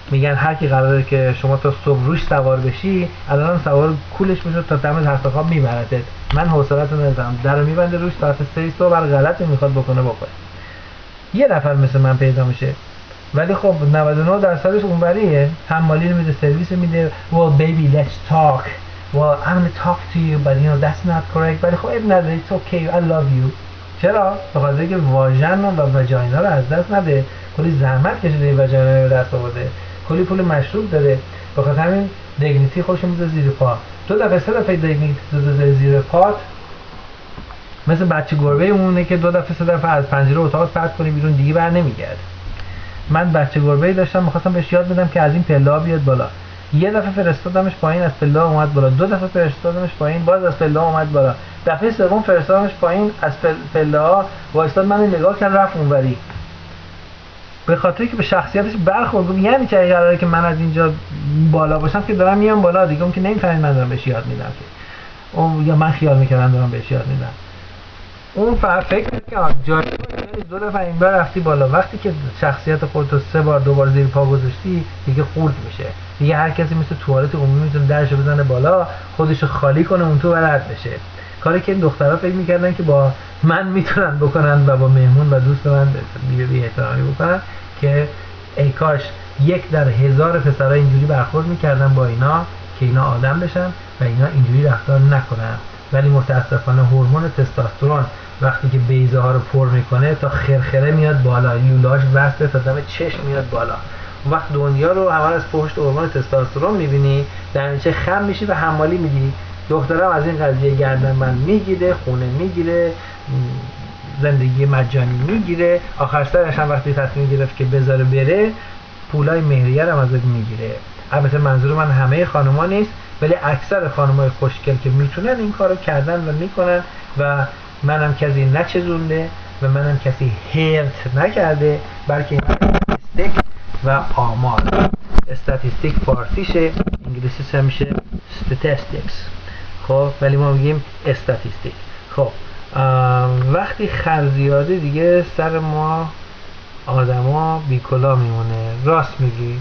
میگن هر کی قراره که شما تا صبح روش سوار بشی الان سوار کولش میشه تا دم تخت خواب میبردت. من حوصله‌تو ندارم. درو میبنده روش ساعت 3 صبح هر غلطی میخواد بکنه. یه نفر مثل من پیدا میشه، ولی خب 99% اونوریه. حمالی رو میده، سرویس میده. well baby let's talk, well I'm gonna talk to you but you know that's not correct. ولی خب اب نداره it's okay I love you. چرا؟ به خاطر اینکه واژن و وجاینا رو از دست نده. کلی زحمت کشیده این وجاینا رو دست آورده، کلی پول مشروب داره. به خاطر همین دیگنیتی خودش میذاره زیر پا. 2 دفعه 3 دفعه دیگنیتی رو زیر پات مثل بچه گربه اونه که 2 دفعه 3 دفعه از پنجره اتاق پرت کنی بیرون دیگه بر نمیگرده. من بچه گربه‌ای داشتم می‌خواستم بهش یاد بدم که از این پله‌ها بیاد بالا. یه دفعه فرستادمش پایین از پله‌ها اومد بالا، 2 دفعه فرستادمش پایین باز از پله‌ها اومد بالا، دفعه سوم فرستادمش پایین از پله‌ها وایستاد منو نگاه کرد رفت اونوری. به خاطر که به شخصیتش برخورد. گفت یعنی چه قراره که من از اینجا بالا باشم که دارم میام بالا دیگه. اون که نمی‌فهمید من دارم بهش یاد میدم که اون یا من خیال می‌کردم دارم بهش یاد میدم. اون فکر که جای 2 دفعه این بار رفتی بالا. وقتی که شخصیت خودتو 3 بار 2 بار زیر پا گذاشتی دیگه خورد میشه. دیگه هر کسی مثل توالت عمومی میتونه درشو بزنه بالا، خودشو خالی کنه اون تو رد بشه. کاری که این دخترها فکر میکردن که با من میتونن بکنن و با مهمون و دوست من بی احترامی بکنن، که ای کاش 1 در 1000 پسرها اینجوری برخورد میکردن با اینا که اینا آدم بشن و اینا اینجوری رفتار نکنن. ولی متاسفانه هورمون تستوسترون وقتی که بیضه ها رو پر میکنه تا خرخره میاد بالا، لولاش وصله تا دم چشم میاد بالا. اون وقت دنیا رو همه از پشت هورمون تستوسترون میبینی، در نتیجه خم میشی و حمالی میدی. دخترم از این قضیه گردن من میگیره، خونه میگیره، زندگی مجانی میگیره. آخر سرش هم وقتی تصمیم گرفت که بذاره بره پولای مهریه رو ازت میگیره. البته منظور من همه خانوما نیست، ولی اکثر خانمای خوشگل که میتونن این کارو کردن و میکنن و منم کسی نچزونده و منم کسی هرت نکرده، بلکه این استاتیستیک و آمار. استاتیستیک فارسیشه، انگلیسیش هم میشه statistics. خب ولی ما میگیم استاتیستیک. خب وقتی خر زیاده دیگه سر ما آدما بیکلا میمونه. راست میگی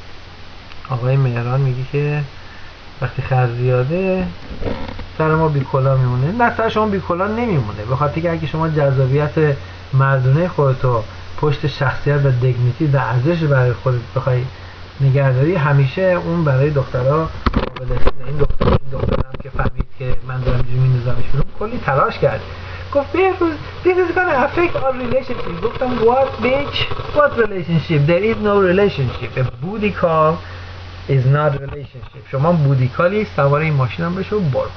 آقای مهران، میگی که وقتی خر زیاده سر ما بیکلا میمونه. نه، سر شما بیکلا نمیمونه، به خاطر که اگه شما جذابیت مردونه خودتو پشت شخصیت و دیگنیتی و ارزش برای خودت بخوای نگهداری، همیشه اون برای دخترها قابل استفاده. این دخترم که فهمید که من دارم اینجوری میندازمش بیرون کلی تلاش کرد. گفت بهروز this is gonna affect our relationship. گفتم what bitch, what relationship? There is no relationship. A booty call is not relationship. شما بودی کالی سوار این ماشینم بشو و برو.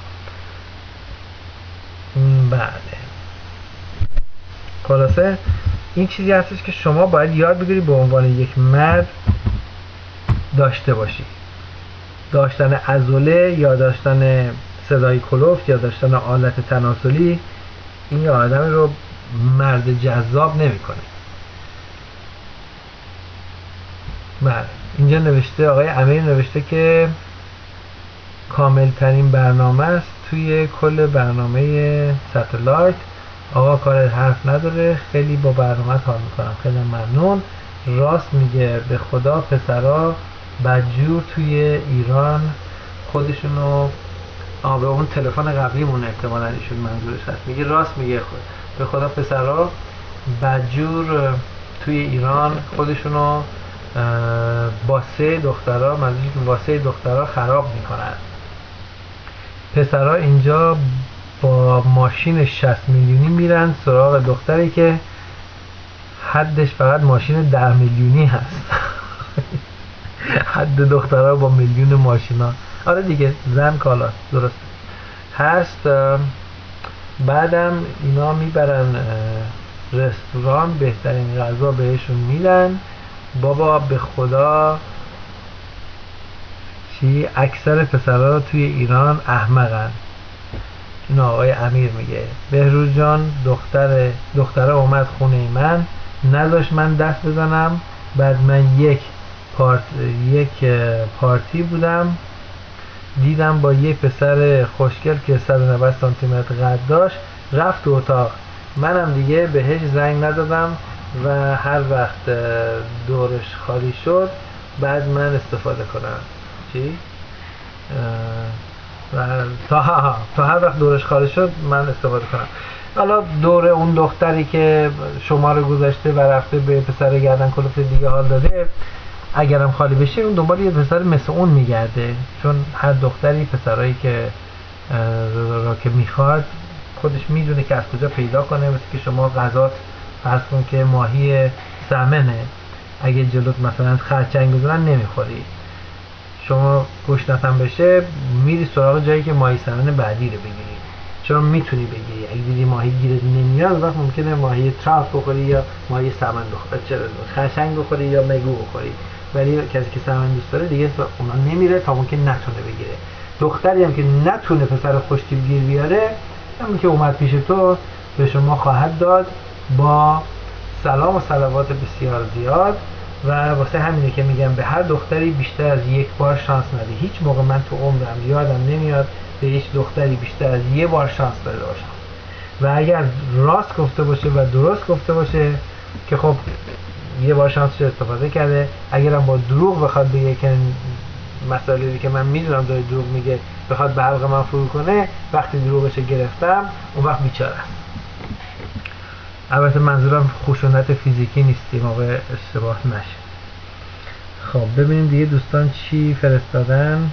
بله، خلاصه این چیزی هستش که شما باید یاد بگیری به عنوان یک مرد داشته باشی. داشتن عضله یا داشتن صدای کلفت یا داشتن آلت تناسلی این آدمی رو مرد جذاب نمی‌کنه. بله، اینجا نوشته آقای امیر نوشته که کامل ترین برنامه است توی کل برنامه ستلایت. آقا کار حرف نداره، خیلی با برنامه حال میکنم، خیلی ممنون. راست میگه، به خدا پسرا بدجور توی ایران خودشونو به اون تلفن قبلیمون احتمالاً ایشون منظورش هست. میگه راست میگه، به خدا پسرا بدجور توی ایران خودشونو با 3 دخترها، منظورش با 3 دخترها خراب میکنن. پسرها اینجا با ماشین 60 میلیونی میرن سراغ دختری که حدش فقط ماشین 10 میلیونی هست. حد دخترها با میلیون ماشینا. آره دیگه، زن کالاست، درست هست. بعدم اینا میبرن رستوران، بهترین غذا بهشون میدن. بابا به خدا چی اکثر پسرها توی ایران احمقن. این آقای امیر میگه بهروز جان دختره اومد خونه من، نذاش من دست بزنم. بعد من یک پارتی بودم، دیدم با یه پسر خوشگل که 190 سانتی متر قد داشت، رفت تو اتاق. منم دیگه بهش زنگ ندادم و هر وقت دورش خالی شد بعد من استفاده کنم. چی؟ و تا هر وقت دورش خالی شد من استفاده کنم. حالا دور اون دختری که شما رو گذاشته و رفته به پسر گردن کلفت دیگه حال داده، اگرم خالی بشه اون دنبال یه پسر مثل اون میگرده، چون هر دختری پسرایی که را که میخواد خودش میدونه که از کجا پیدا کنه. مثل که شما غذات فرض کن که ماهی سمنه، اگه جلوت مثلا خرچنگ بزنن نمیخوری، شما گشنت هم بشه میری سراغ جایی که ماهی سمن بعدی رو بگیری، چون میتونی بگیری. اگه دیدی ماهی گیرت نمیاد وقت ممکنه ماهی تراوت بخوری یا ماهی سمن بخوری، خرچنگ بخوری یا میگو بخوری، ولی کسی که سمن دوست داره دیگه اونا نمیره تا ممکن نتونه بگیره. دختری هم که نتونه پسر خوشتیپ گیر بیاره، همون که اومد پیش تو به شما خواهد داد با سلام و صلوات بسیار زیاد. و واسه همینه که میگم به هر دختری بیشتر از یک بار شانس نده. هیچ موقع من تو عمرم یادم نمیاد به هیچ دختری بیشتر از یک بار شانس داده باشم. و اگر راست گفته باشه و درست گفته باشه که خب یه بار شانسش استفاده کرده، اگرم با دروغ بخواد بگه که مسئله که من میدونم داره دروغ میگه بخواد به حلق من فرو کنه، وقتی دروغش گرفتم اون وقت بیچاره است. البته منظورم خشونت فیزیکی نیستی، موقع اشتباه نشه. خب ببینیم دیگه دوستان چی فرستادن.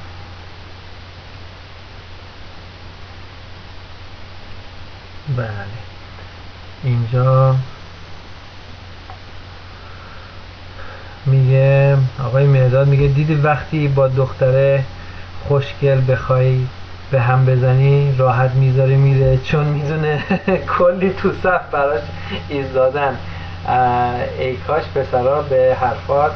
بله اینجا میگه آقای مهداد میگه دیدی وقتی با دختره خوشگل بخوای به هم بزنی راحت میذاره میره، چون میدونه کلی تو صف براش ایستادن. ای کاش پسرا به حرفات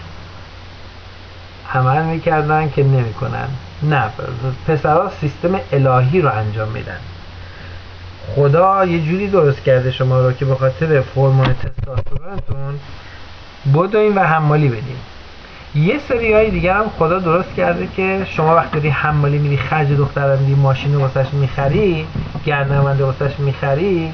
عمل میکردن که نمیکنن. نه، پسرا سیستم الهی رو انجام میدن. خدا یه جوری درست کرده شما رو که به خاطر فرمون تستوسترونتون بدوین و حمالی بدین. یه سری های دیگه هم خدا درست کرده که شما وقتی داری حمالی میری، خرج دختر میدی، ماشین رو واسش میخری، گردنبنده واسش میخری،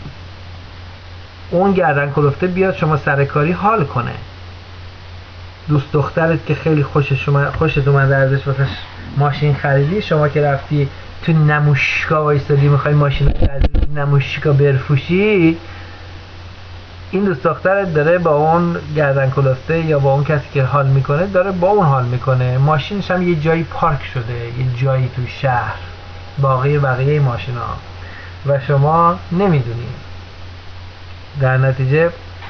اون گردن کلفته بیاد شما سرکاری حال کنه. دوست دخترت که خیلی خوشت اومده ازش واسش ماشین خریدی، شما که رفتی تو نمایشگاه وایسادی میخوای ماشین رو نمایشگاه برفروشی، این دوست دخترت داره با اون گردن کلفته یا با اون کسی که حال میکنه داره با اون حال میکنه. ماشینش هم یه جایی پارک شده، یه جایی تو شهر، بقیه ماشینا و شما نمیدونی. در نتیجه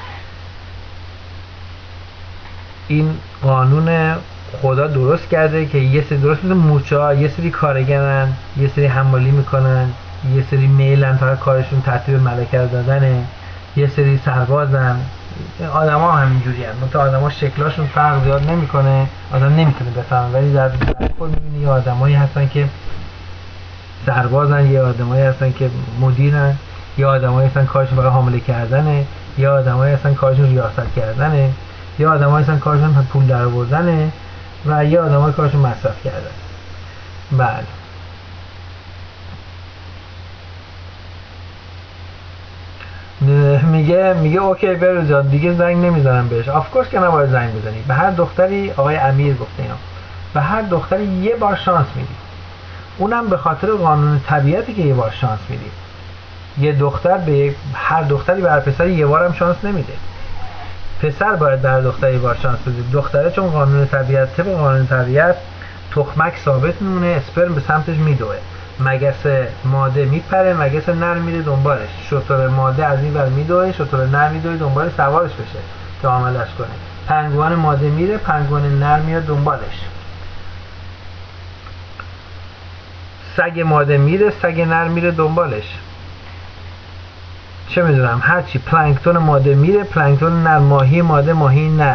این قانون خدا درست کرده که یه سری درست مثل مورچه ها، یه سری کارگرن، یه سری حمالی میکنن، یه سری میلن تا کارشون ترتیب ملکه رو دادنه، یه سری سربازن. آدم ها همینجوری هستن، منتها آدم ها شکلاشون فرق زیاد نمیکنه، آدم نمیتونه بفهمه، ولی در کل میبینی یه آدم هایی هستن که سربازن، یه آدم هایی هستن که مدیرن، یه آدم هایی هستن کارشون فقط حامله کردنه، یه آدم هایی هستن کارشون ریاست کردنه، یه آدم هایی هستن کارشون پول در آوردنه و یه آدم هایی کارشون مصرف کردن. بله میگه اوکی برو جان دیگه زنگ نمیزنم بهش. آفکورس که نباید زنگ بزنی. به هر دختری، آقای امیر گفته اینا، به هر دختری یه بار شانس میدی، اونم به خاطر قانون طبیعتی که یه بار شانس میدی. یه دختر به هر دختری، به هر پسری یه بار هم شانس نمیده. پسر باید به هر دختری یه بار شانس بده. دختره چون قانون طبیعت، طبق قانون طبیعت تخمک ثابت میمونه، اسپرم به سمتش میدوه، مگس ماده میپره، مگس نر میره دنبالش، شتر ماده از این ور میدوه، شتر نر میدوه دنبال سوارش بشه تا عملش کنه، پنگوان ماده میره، پنگوان نر میاد دنبالش، سگ ماده میره، سگ نر میره دنبالش، چه میدونم هرچی، پلانکتون ماده میره، پلانکتون نر، ماهی ماده، ماهی نر.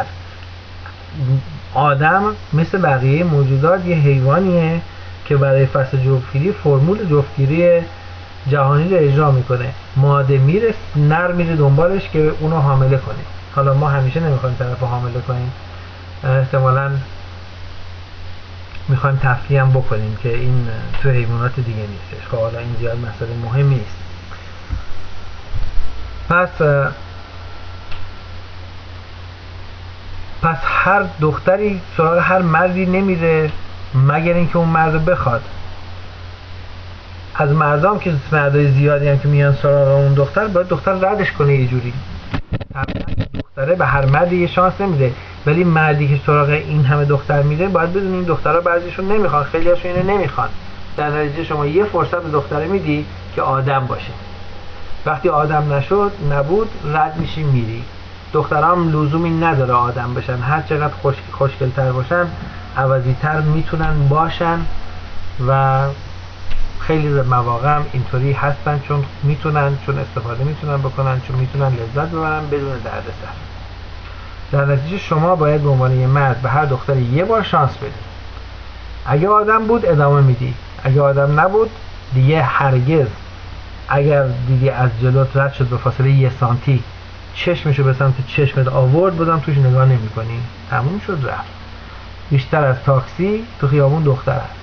آدم مثل بقیه موجودات یه حیوانیه که برای فصل جفتگیری فرمول جفتگیری جهانی رو اجرا میکنه. ماده میره، نر میره دنبالش که اونو حامله کنه. حالا ما همیشه نمیخوایم طرف حامله کنیم، احتمالاً میخوایم تفریح هم بکنیم که این تو حیوانات دیگه نیستش. خب حالا این زیاد مسئله مهمی نیست. پس پس هر دختری سراغ هر مردی نمیره مگر اینکه اون مرد بخواد. از مردم که مردای زیادی هم که میان سراغ اون دختر، باید دختر ردش کنه یه جوری. دختره به هر مردی یه شانس نمیده، ولی مردی که سراغ این همه دختر میره باید بدون این دخترها بعضیشون نمیخوان، خیلی هاشون اینو نمیخوان. در نتیجه شما یه فرصت به دختره میدی که آدم باشه. وقتی آدم نبود رد میشی میری. دخترها هم لزومی نداره آدم بشن، هر چقدر خوشگل‌تر باشن عوضی‌تر میتونن باشن و خیلی مواقع هم اینطوری هستن، چون میتونن، چون استفاده میتونن بکنن، چون میتونن لذت ببرن بدون دردسر. در نتیجه شما باید به عنوان یه مرد به هر دختری یه بار شانس بدی. اگه آدم بود ادامه میدی، اگه آدم نبود دیگه هرگز. اگر دیدی از جلوت رد شد به فاصله 1 سانتی چشمشو به سمت چشمت آورد، بازم توش نگاه نمی کنی، تموم شد رفت. بیشتر از تاکسی تو خیابون دختر هست.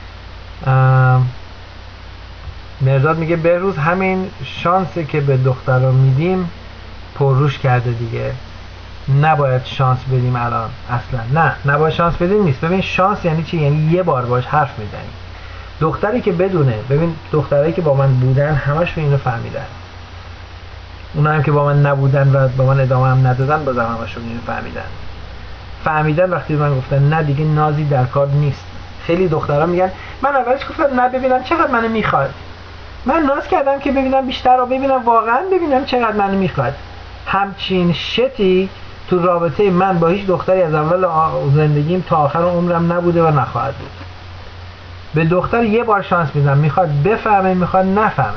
مرداد میگه بهروز همین شانسی که به دخترها میدیم پرروش کرده دیگه، نباید شانس بدیم الان اصلا. نه نباید شانس بدیم نیست. ببین شانس یعنی چی؟ یعنی یه بار باش حرف میزنی. دختری که بدونه، ببین دخترایی که با من بودن همشون اینو فهمیدن، اونا هم که با من نبودن و با من ادامه هم ندادن بازم همشون اینو فهمیدن وقتی من گفتن نه دیگه نازی در کار نیست. خیلی دخترها میگن من اولش گفتم نه ببینم چقدر منو میخواد، من ناز کردم که ببینم بیشتر رو ببینم، واقعا ببینم چقدر منو میخواد. همچین شتی تو رابطه من با هیچ دختری از اول زندگیم تا آخر عمرم نبوده و نخواهد بود. به دختر یه بار شانس میدم، میخواد بفهمه میخواد نفهمه.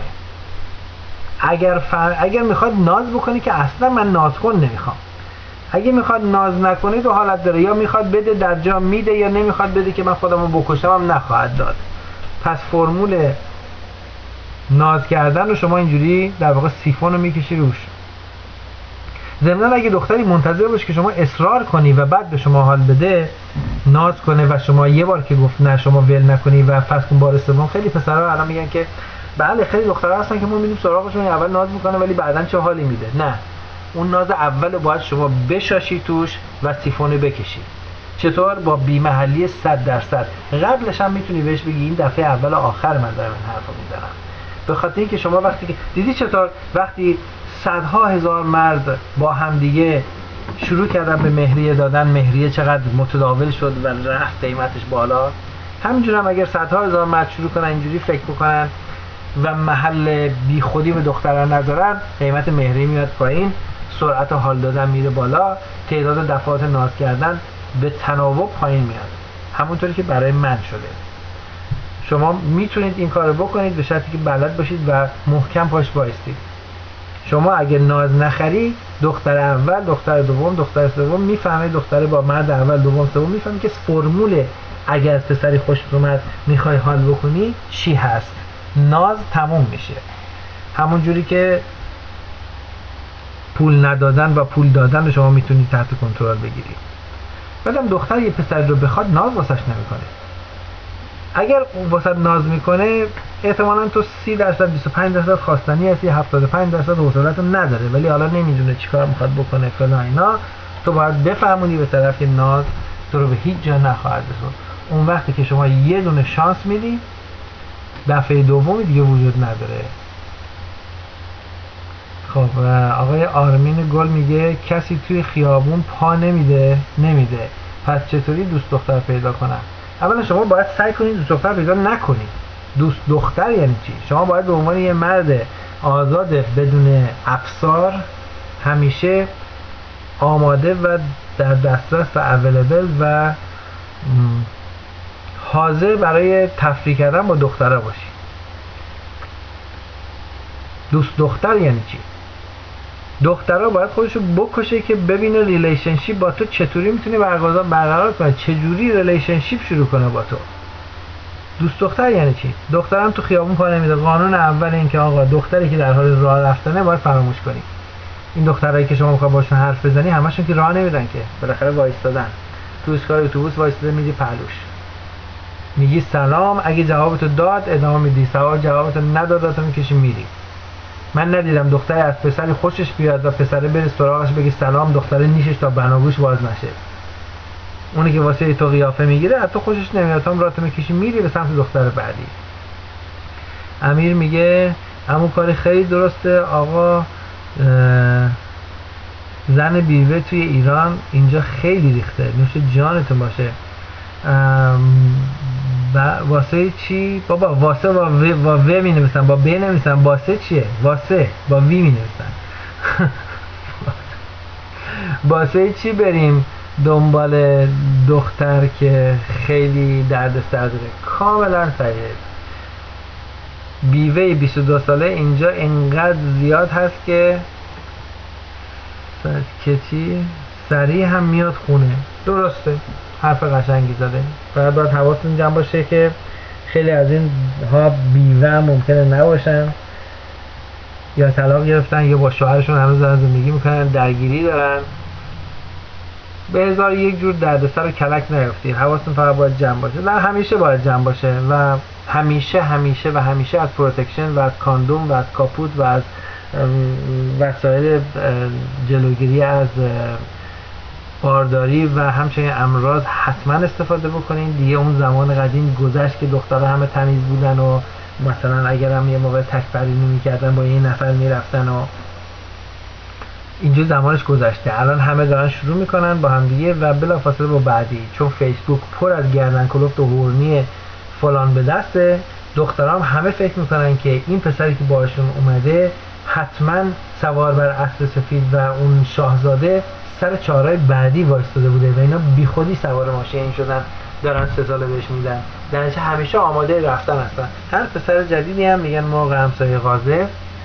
اگر میخواد ناز بکنی که اصلا من ناز کن نمیخوام. اگه میخواد ناز نکنه دو حالت داره، یا میخواد بده در جا میده، یا نمیخواد بده که من خودمو بکشم هم نخواهد داد. پس فرمول ناز کردن رو شما اینجوری در واقع سیفون رو میکشی روش. ضمناً اگه دختری منتظر باشه که شما اصرار کنی و بعد به شما حال بده، ناز کنه و شما یه بار که گفت نه شما ول نکنی و فرض کن بار سوم، خیلی پسرها الان میگن که بله خیلی دخترها هستن که ما میریم سراغشون اول ناز میکنه ولی بعداً چه حالی میده. نه، اون ناز اول باید شما بشاشی توش و سیفونو بکشی. چطور؟ با بی‌محلی 100%. قبلش هم میتونی بهش بگی این دفعه اول آخر من دارم این حرفو میزنم. به خاطر اینکه شما وقتی که دیدی چطور وقتی صدها هزار مرد با هم دیگه شروع کردن به مهریه دادن، مهریه چقدر متداول شد و رفت قیمتش بالا، همینجور هم اگر صدها هزار مرد شروع کنن اینجوری فکر بکنن و محل بی خودی به دختران نذارن، قیمت مهریه میاد پایین، سرعت حال دادن میره بالا، تعداد دفعات ناز کردن به تناوب پایین میاد، همونطوری که برای من شده. شما میتونید این کارو بکنید به شرطی که بلد باشید و محکم پاش وایستید. شما اگه ناز نخری، دختر اول، دختر دوم، دختر سوم میفهمه، دختر با مرد اول، دوم، سوم میفهمه که فرمول اگه از پسری خوشت اومد میخوای حال بکنی چی هست. ناز تموم میشه. همون جوری که پول ندادن و پول دادن رو شما میتونید تحت کنترل بگیرید. بعدم دختر یه پسر رو بخواد ناز واسش نمیکنه. اگر واسه ناز میکنه احتمالاً تو 30% 25% خواستنی هستی، 75% حوصله‌تو نداره ولی حالا نمیدونه چیکار میخواد بکنه فلان اینا. تو باید بفهمونی به طرف که ناز تو رو به هیچ جا نخواهد رسوند. اون وقتی که شما یه دونه شانس میدی، دفعه دومی دیگه وجود نداره. خب آقای آرمین گل میگه کسی توی خیابون پا نمیده. پس چطوری دوست دختر پیدا کنم؟ اولا شما باید سعی کنید دوست دختر پیدا نکنید. دوست دختر یعنی چی؟ شما باید به عنوان یه مرد آزاد بدون افسار همیشه آماده و در دسترس و اویلیبل و حاضر برای تفریح کردن با دخترها باشی. دوست دختر یعنی چی؟ دخترها باید خودشو بکشه که ببینه ریلیشنشیپ با تو چطوری میتونه برقرار کنه، چجوری ریلیشنشیپ شروع کنه با تو. دوست دختر یعنی چی؟ دخترم تو خیابون پا نمیده. قانون اول این که آقا دختری که در حال راه رفتنه باید فراموش کنی. این دخترایی که شما میخواد باشون حرف بزنی همشون که راه نمیدن که، بالاخره وایستادن تو ایستگاه اتوبوس وایستاده، میگی پهلوش، میگی سلام، اگه جوابتو داد ادامه میدی، جوابتو نداد تو میکشی میری. من ندیدم دختری از پسری خوشش بیاد و پسره بره سراغش بگه سلام، دختره نیشش تا بناگوش باز نشه. اونی که واسه تو قیافه میگیره حتی خوشش نمیاد، تو هم رات میکشی میری به سمت دختر بعدی. امیر میگه همون کار خیلی درسته آقا، زن بیوه توی ایران اینجا خیلی ریخته، نوش جانتون باشه. واسه چی؟ بابا واسه با و می نویسن، با ب نویسن. واسه چیه؟ واسه با وی می نویسن. واسه چی بریم دنبال دختر که خیلی درد سر داره؟ کاملا صحیحه. بیوه 22 ساله اینجا انقدر زیاد هست که چی؟ سریع هم میاد خونه. درسته، حرف قشنگی زده. فقط باید حواستون جمع باشه که خیلی از این ها بیوه ممکنه نباشن، یا طلاق گرفتن یا با شوهرشون هنوز دارن زندگی میکنن، درگیری دارن. به هزار یک جور دردسر و کلک نیفتید. حواستون فقط باید جمع باشه و همیشه باید جمع باشه و همیشه از پروتکشن و از کاندوم و از کاپوت و از وسایل جلوگیری از بارداری و همچنین امراض حتما استفاده بکنین. دیگه اون زمان قدیم گذشت که دخترها همه تمیز بودن و مثلا اگر هم یه موقع تکبرینی میکردن با یه نفر میرفتن و اینجا زمانش گذشته. الان همه دارن شروع میکنن با هم دیگه و بلافاصله با بعدی، چون فیسبوک پر از گردن کلفت و هورنی فلان به دسته، دخترام همه فکر میکنن که این پسری که باشون اومده حتما سوار بر اسب سفید و اون شاهزاده سر چهارراه بعدی وایستاده بوده و اینا بی خودی سوار ماشین شدن، دارن 3 ساله بهش میدن. در نتیجه همیشه آماده رفتن هستن. هر پسر جدیدی هم میگن موقع همسایه غازه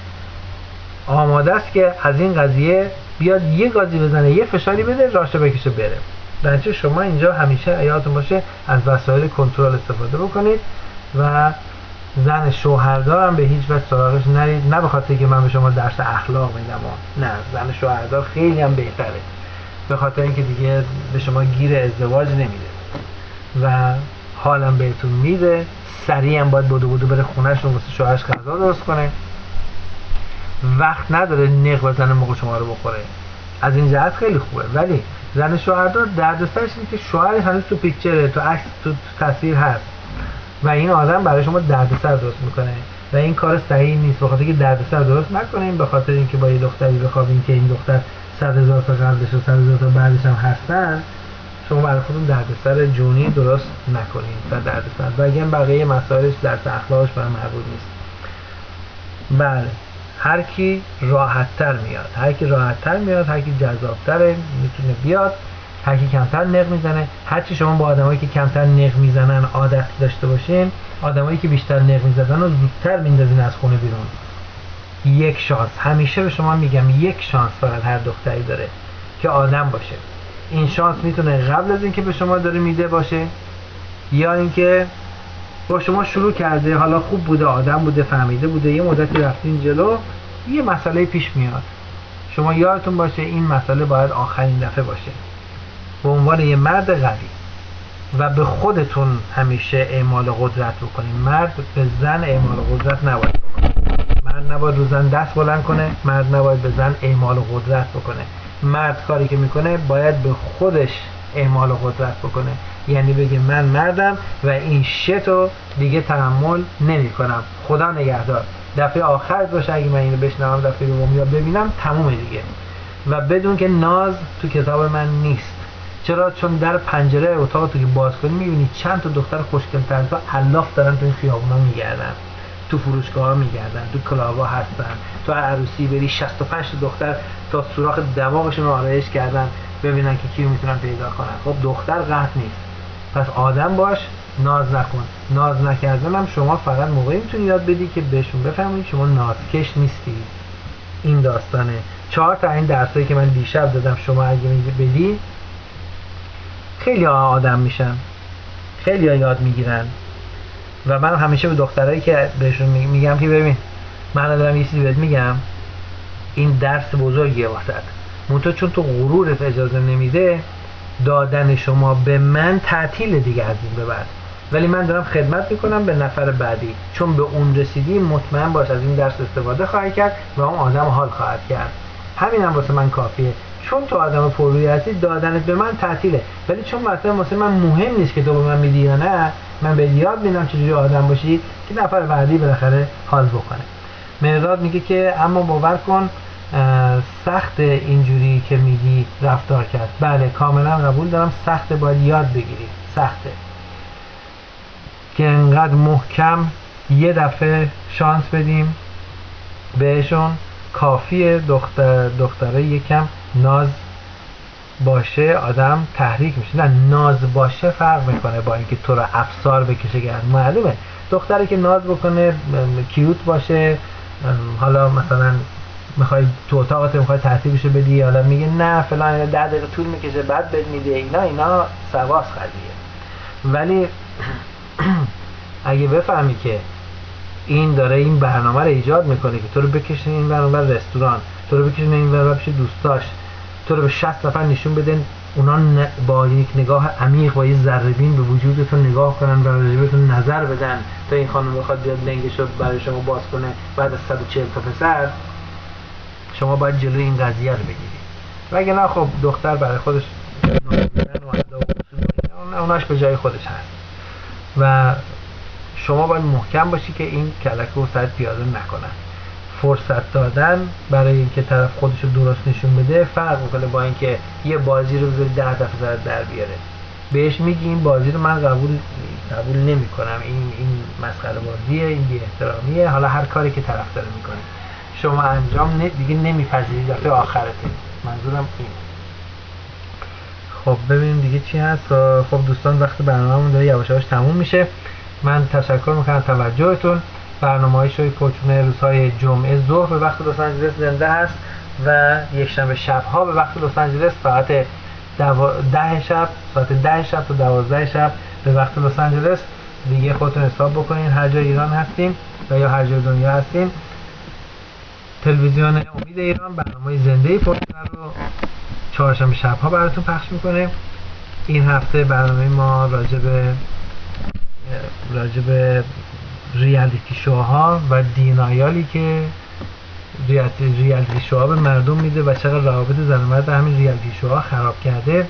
آماده است که از این قضیه بیاد یه گازی بزنه، یه فشاری بده، راشو بکشه بره. در نتیجه شما اینجا همیشه یادتون باشه از وسایل کنترل استفاده بکنید و زن شوهردار هم به هیچ وجه سراغش نرید. نه به خاطر که من به شما درس اخلاق میدم، نه، زن شوهردار خیلی هم بهتره، به خاطر اینکه دیگه به شما گیر ازدواج نمیده و حالم بهتون میده. سریع هم باید بدو بره خونه‌شون واسه شوهرش غذا درست کنه، وقت نداره نق بزنه موقع شما رو بخوره. از این جهت خیلی خوبه. ولی زن شوهردار دردسرش اینه که شوهر هنوز تو پیکچره، تو عکس، تو تصویر هست و این آدم برای شما دردسر درست میکنه و این کار صحیح نیست. به خاطر که دردسر درست نکنین، به خاطر اینکه با یه دختری بخوابین که این دختر 100,000 تا قبلش و 100,000 تا بعدش هم هستن، شما برای خودتون دردسر جونی درست نکنین تا دردسر و اگه بقیه مسائلش درس اخلاقش برای مربوط نیست. بله، هر کی راحت‌تر میاد، هر کی جذاب‌تره میتونه بیاد، هر کی کمتر نق میزنه. هرچی شما با آدمایی که کمتر نق میزنن عادت داشته باشین، آدمایی که بیشتر نق میزنن رو زودتر میندازین از خونه بیرون. یک شانس، همیشه به شما میگم یک شانس فقط هر دختری داره که آدم باشه. این شانس میتونه قبل از اینکه به شما داره میده باشه یا اینکه با شما شروع کرده، حالا خوب بوده، آدم بوده، فهمیده بوده، یه مدتی رفتین جلو، یه مسئله پیش میاد. شما یادتون باشه این مسئله باید آخرین دفعه باشه. به عنوان یه مرد قوی و به خودتون همیشه اعمال قدرت بکنید. مرد به زن اعمال قدرت نباید بکنه. مرد نباید رو زن دست بلند کنه، مرد نباید به زن اعمال قدرت بکنه. مرد کاری که میکنه باید به خودش اعمال قدرت بکنه، یعنی بگه من مردم و این شتو دیگه تحمل نمی کنم، خدا نگهدار. دفعه آخرت باشه اگه من اینو بشنوم، دفعه دوم یا ببینم، تمومه دیگه. و بدون که ناز تو کتاب من نیست. چرا؟ چون در پنجره اتاق تو که باز کنی میبینی چند تا دختر خوشگل‌تر تو الاف دارن تو این خیابونا میگردن، تو فروشگاه‌ها میگردن، تو کلاب‌ها هستن. تو عروسی بری 65 تا دختر تا سوراخ دماغشون رو آرایش کردن ببینن که کیو میتونن پیدا کنن. خب دختر قحط نیست، پس آدم باش، ناز نکن. ناز نکردن هم شما فقط موقعی میتونی یاد بدی که بهشون بفهمید شما نازکش نیستی. این داستانه. 4 تا این درسایی که من دیشب دادم شما اگه بدی، خیلی آدم میشن، خیلی یاد میگیرن. و من همیشه به دخترایی که بهشون میگم که ببین من دارم یه چیزی بهت میگم، این درس بزرگیه واسط، منتها چون تو غرورت اجازه نمیده، دادن شما به من تعطیل دیگه از این به بعد. ولی من دارم خدمت میکنم به نفر بعدی، چون به اون رسیدی مطمئن باش از این درس استفاده خواهی کرد و اون آدم حال خواهد کرد. همینم واسه من کافیه، چون تو آدم پررویی هستی دادنت به من تعطیله، ولی چون مثلا واسه من مهم نیست که تو به من میدی یا نه، من به یاد میدم چجوری آدم باشی که نفر بعدی بالاخره حال بکنه. مرداد میگه که اما باور کن سخت اینجوری که میگی رفتار کرد. بله کاملا قبول دارم، سخته، باید یاد بگیری، سخته که انقدر محکم یه دفعه شانس بدیم بهشون. کافیه دختره یکم ناز باشه آدم تحریک میشه. نه، ناز باشه فرق میکنه با اینکه تو رو افسار بکشه گرد. معلومه دختری که ناز بکنه، کیوت باشه، حالا مثلا میخوای تو اتاقت میخوای ترتیبشو بدی، حالا میگه نه فلان 10 دقیقه طول میکشه بعد بد میده، اینا سواس خلیه. ولی اگه بفهمی که این داره این برنامه رو ایجاد میکنه که تو رو بکشه این برنامه رستوران، تو رو بکشه این برنامه پیش دوستاش، تو رو به 60 نفر نشون بدن، اونا با یک نگاه عمیق با یه ذره‌بین به وجودتون نگاه کنن و راجبتون نظر بدن تا این خانم بخواد بیاد لنگشو برای شما باز کنه بعد از 140 تا پسر، شما باید جلوی این قضیه رو بگیری. وگرنه خب دختر برای خودش اوناش به جای خودش هست و شما باید محکم باشی که این کلک رو سر پیاده نکنن. فرصت دادن برای اینکه طرف خودشو درست نشون بده فرق میکنه با اینکه یه بازی رو بذاری 10 دفعه سرت در بیاره. بهش میگی این بازی رو من قبول نمیکنم، این مسخره بازیه، این بی احترامیه، حالا هر کاری که طرف داره میکنه شما انجام دیگه نمیپذیری، دفعه آخرته. منظورم این. خب ببینیم دیگه چی هست. خب دوستان وقت برنامه‌مون داره یواش یواش تموم میشه. من تشکر میکنم توجهتون. برنامه‌های شوی فورچونه روزهای جمعه ظهر به وقت لس آنجلس زنده هست و یکشنبه شب‌ها به وقت لس آنجلس ساعت 10 شب تا 12 شب به وقت لس آنجلس. دیگه خودتون حساب بکنین هر جای ایران هستین و یا هر جای دنیا هستین. تلویزیون امید ایران برنامه زنده فورچونه رو چهارشنبه شب‌ها براتون پخش میکنه. این هفته برنامه ما راجع به ریالیتی شوها و دینایالی که ریالیتی شوها به مردم میده و چقدر روابط زن و مرد همین ریالیتی شوها خراب کرده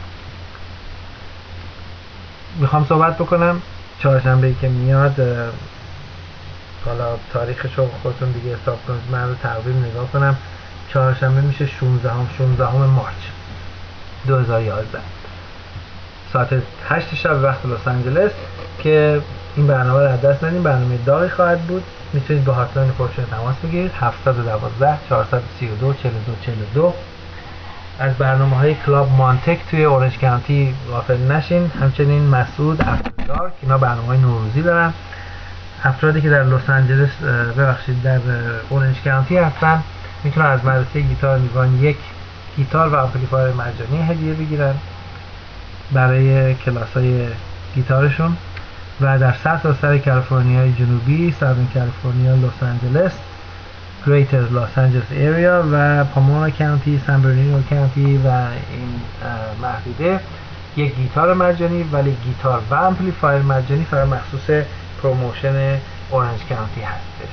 میخوام صحبت بکنم. چهارشنبه‌ای که میاد، حالا تاریخش رو خودتون دیگه حساب کنید، من رو تقویم نگاه کنم، چهارشنبه میشه 16 مارس 2011 ساعت 8 شب وقت لس آنجلس که این برنامه رو از دست ندید. برنامه داغی خواهد بود. میتونید با هاتلاین فورچونه تماس بگیرید 712 432 4242. از برنامه‌های کلاب مانتک توی اورنج کانتی غافل نشین. همچنین مسعود افتردارک، اینا برنامه‌های نوروزی دارن. افرادی که در لس آنجلس در اورنج کانتی هستن میتونن از مدرسه گیتار نیوان یک گیتار و آمپلیفایر مجانی هدیه بگیرن برای کلاس‌های گیتارشون. و در سرتاسر کالیفرنیای جنوبی، ساوثرن کالیفرنیا، لس آنجلس، گریتر لس آنجلس ایریا و پامونا کانتی، سان برناردینو کانتی و این محدوده یک گیتار مجانی، ولی گیتار و آمپلیفایر مجانی فقط مخصوص پروموشن اورنج کانتی هستش.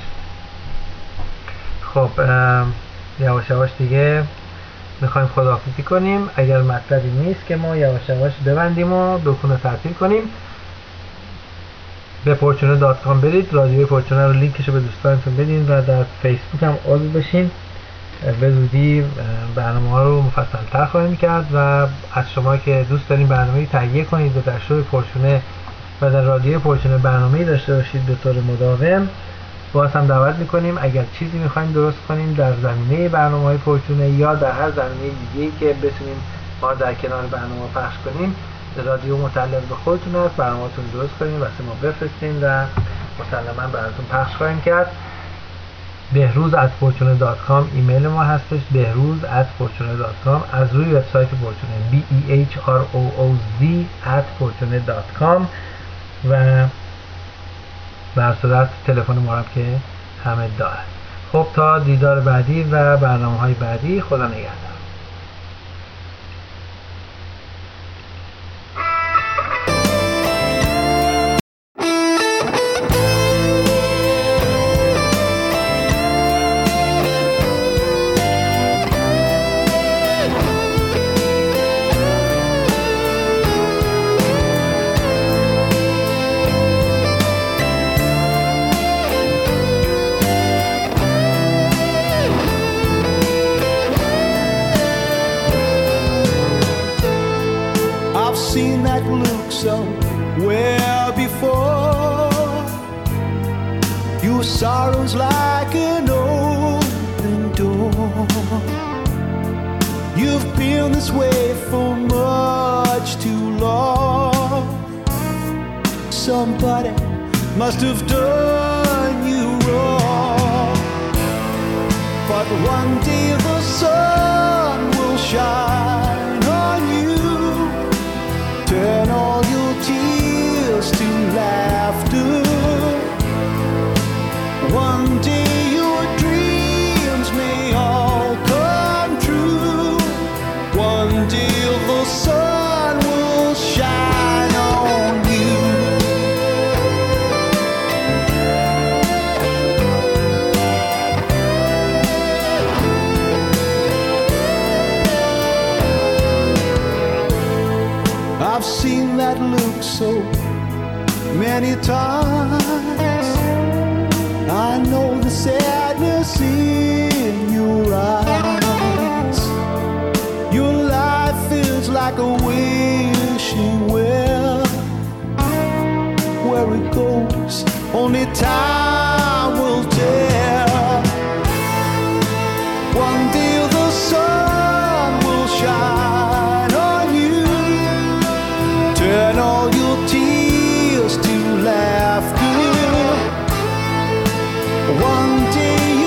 خب یواش یواش دیگه میخوایم خداحافظی کنیم. اگر مطلبی نیست که ما یواش یواش ببندیم و دکونه تعطیل کنیم. به fortune.com برید، رادیوی فورچونه رو لینکش رو به دوستانتون بدین و در فیسبوک هم عضو بشین. به زودی برنامه ها رو مفصل تر خواهیم کرد و از شما که دوست دارین برنامه‌ای تهیه کنید و در شوی فورچونه و در رادیوی فورچونه برنامه‌ای داشته باشید به طور مداوم، باز هم دعوت میکنیم. اگر چیزی میخوایم درست کنیم در زمینه برنامه‌های فورچونه یا در هر زمینه دیگه‌ای که بتونیم ما در کنار برنامه پخش کنیم، رادیو متعلق به خودتون است. برنامه‌تون درست کنین واسه ما بفرستین و مسلماً براتون پخش خواهیم کرد. behruz@fortune.com ایمیل ما هستش، behruz@fortune.com. از روی وبسایت فورچونه behrooz@fortune.com و بر صورت تلفن ما هم که همه داره. خب تا دیدار بعدی و برنامه‌های بعدی، خدا نگهدار. sorrow's like an open door. You've been this way for much too long. Somebody must have done you wrong. But one day the sun will shine on you, turn all your tears to laughter. One day your dreams may all come true. One day the sun will shine on you. I've seen that look so many times. I know the sadness in your eyes. Your life feels like a wishing well. Where it goes, only time will tell. One day the sun will shine on you, turn all your tears to laughter. One day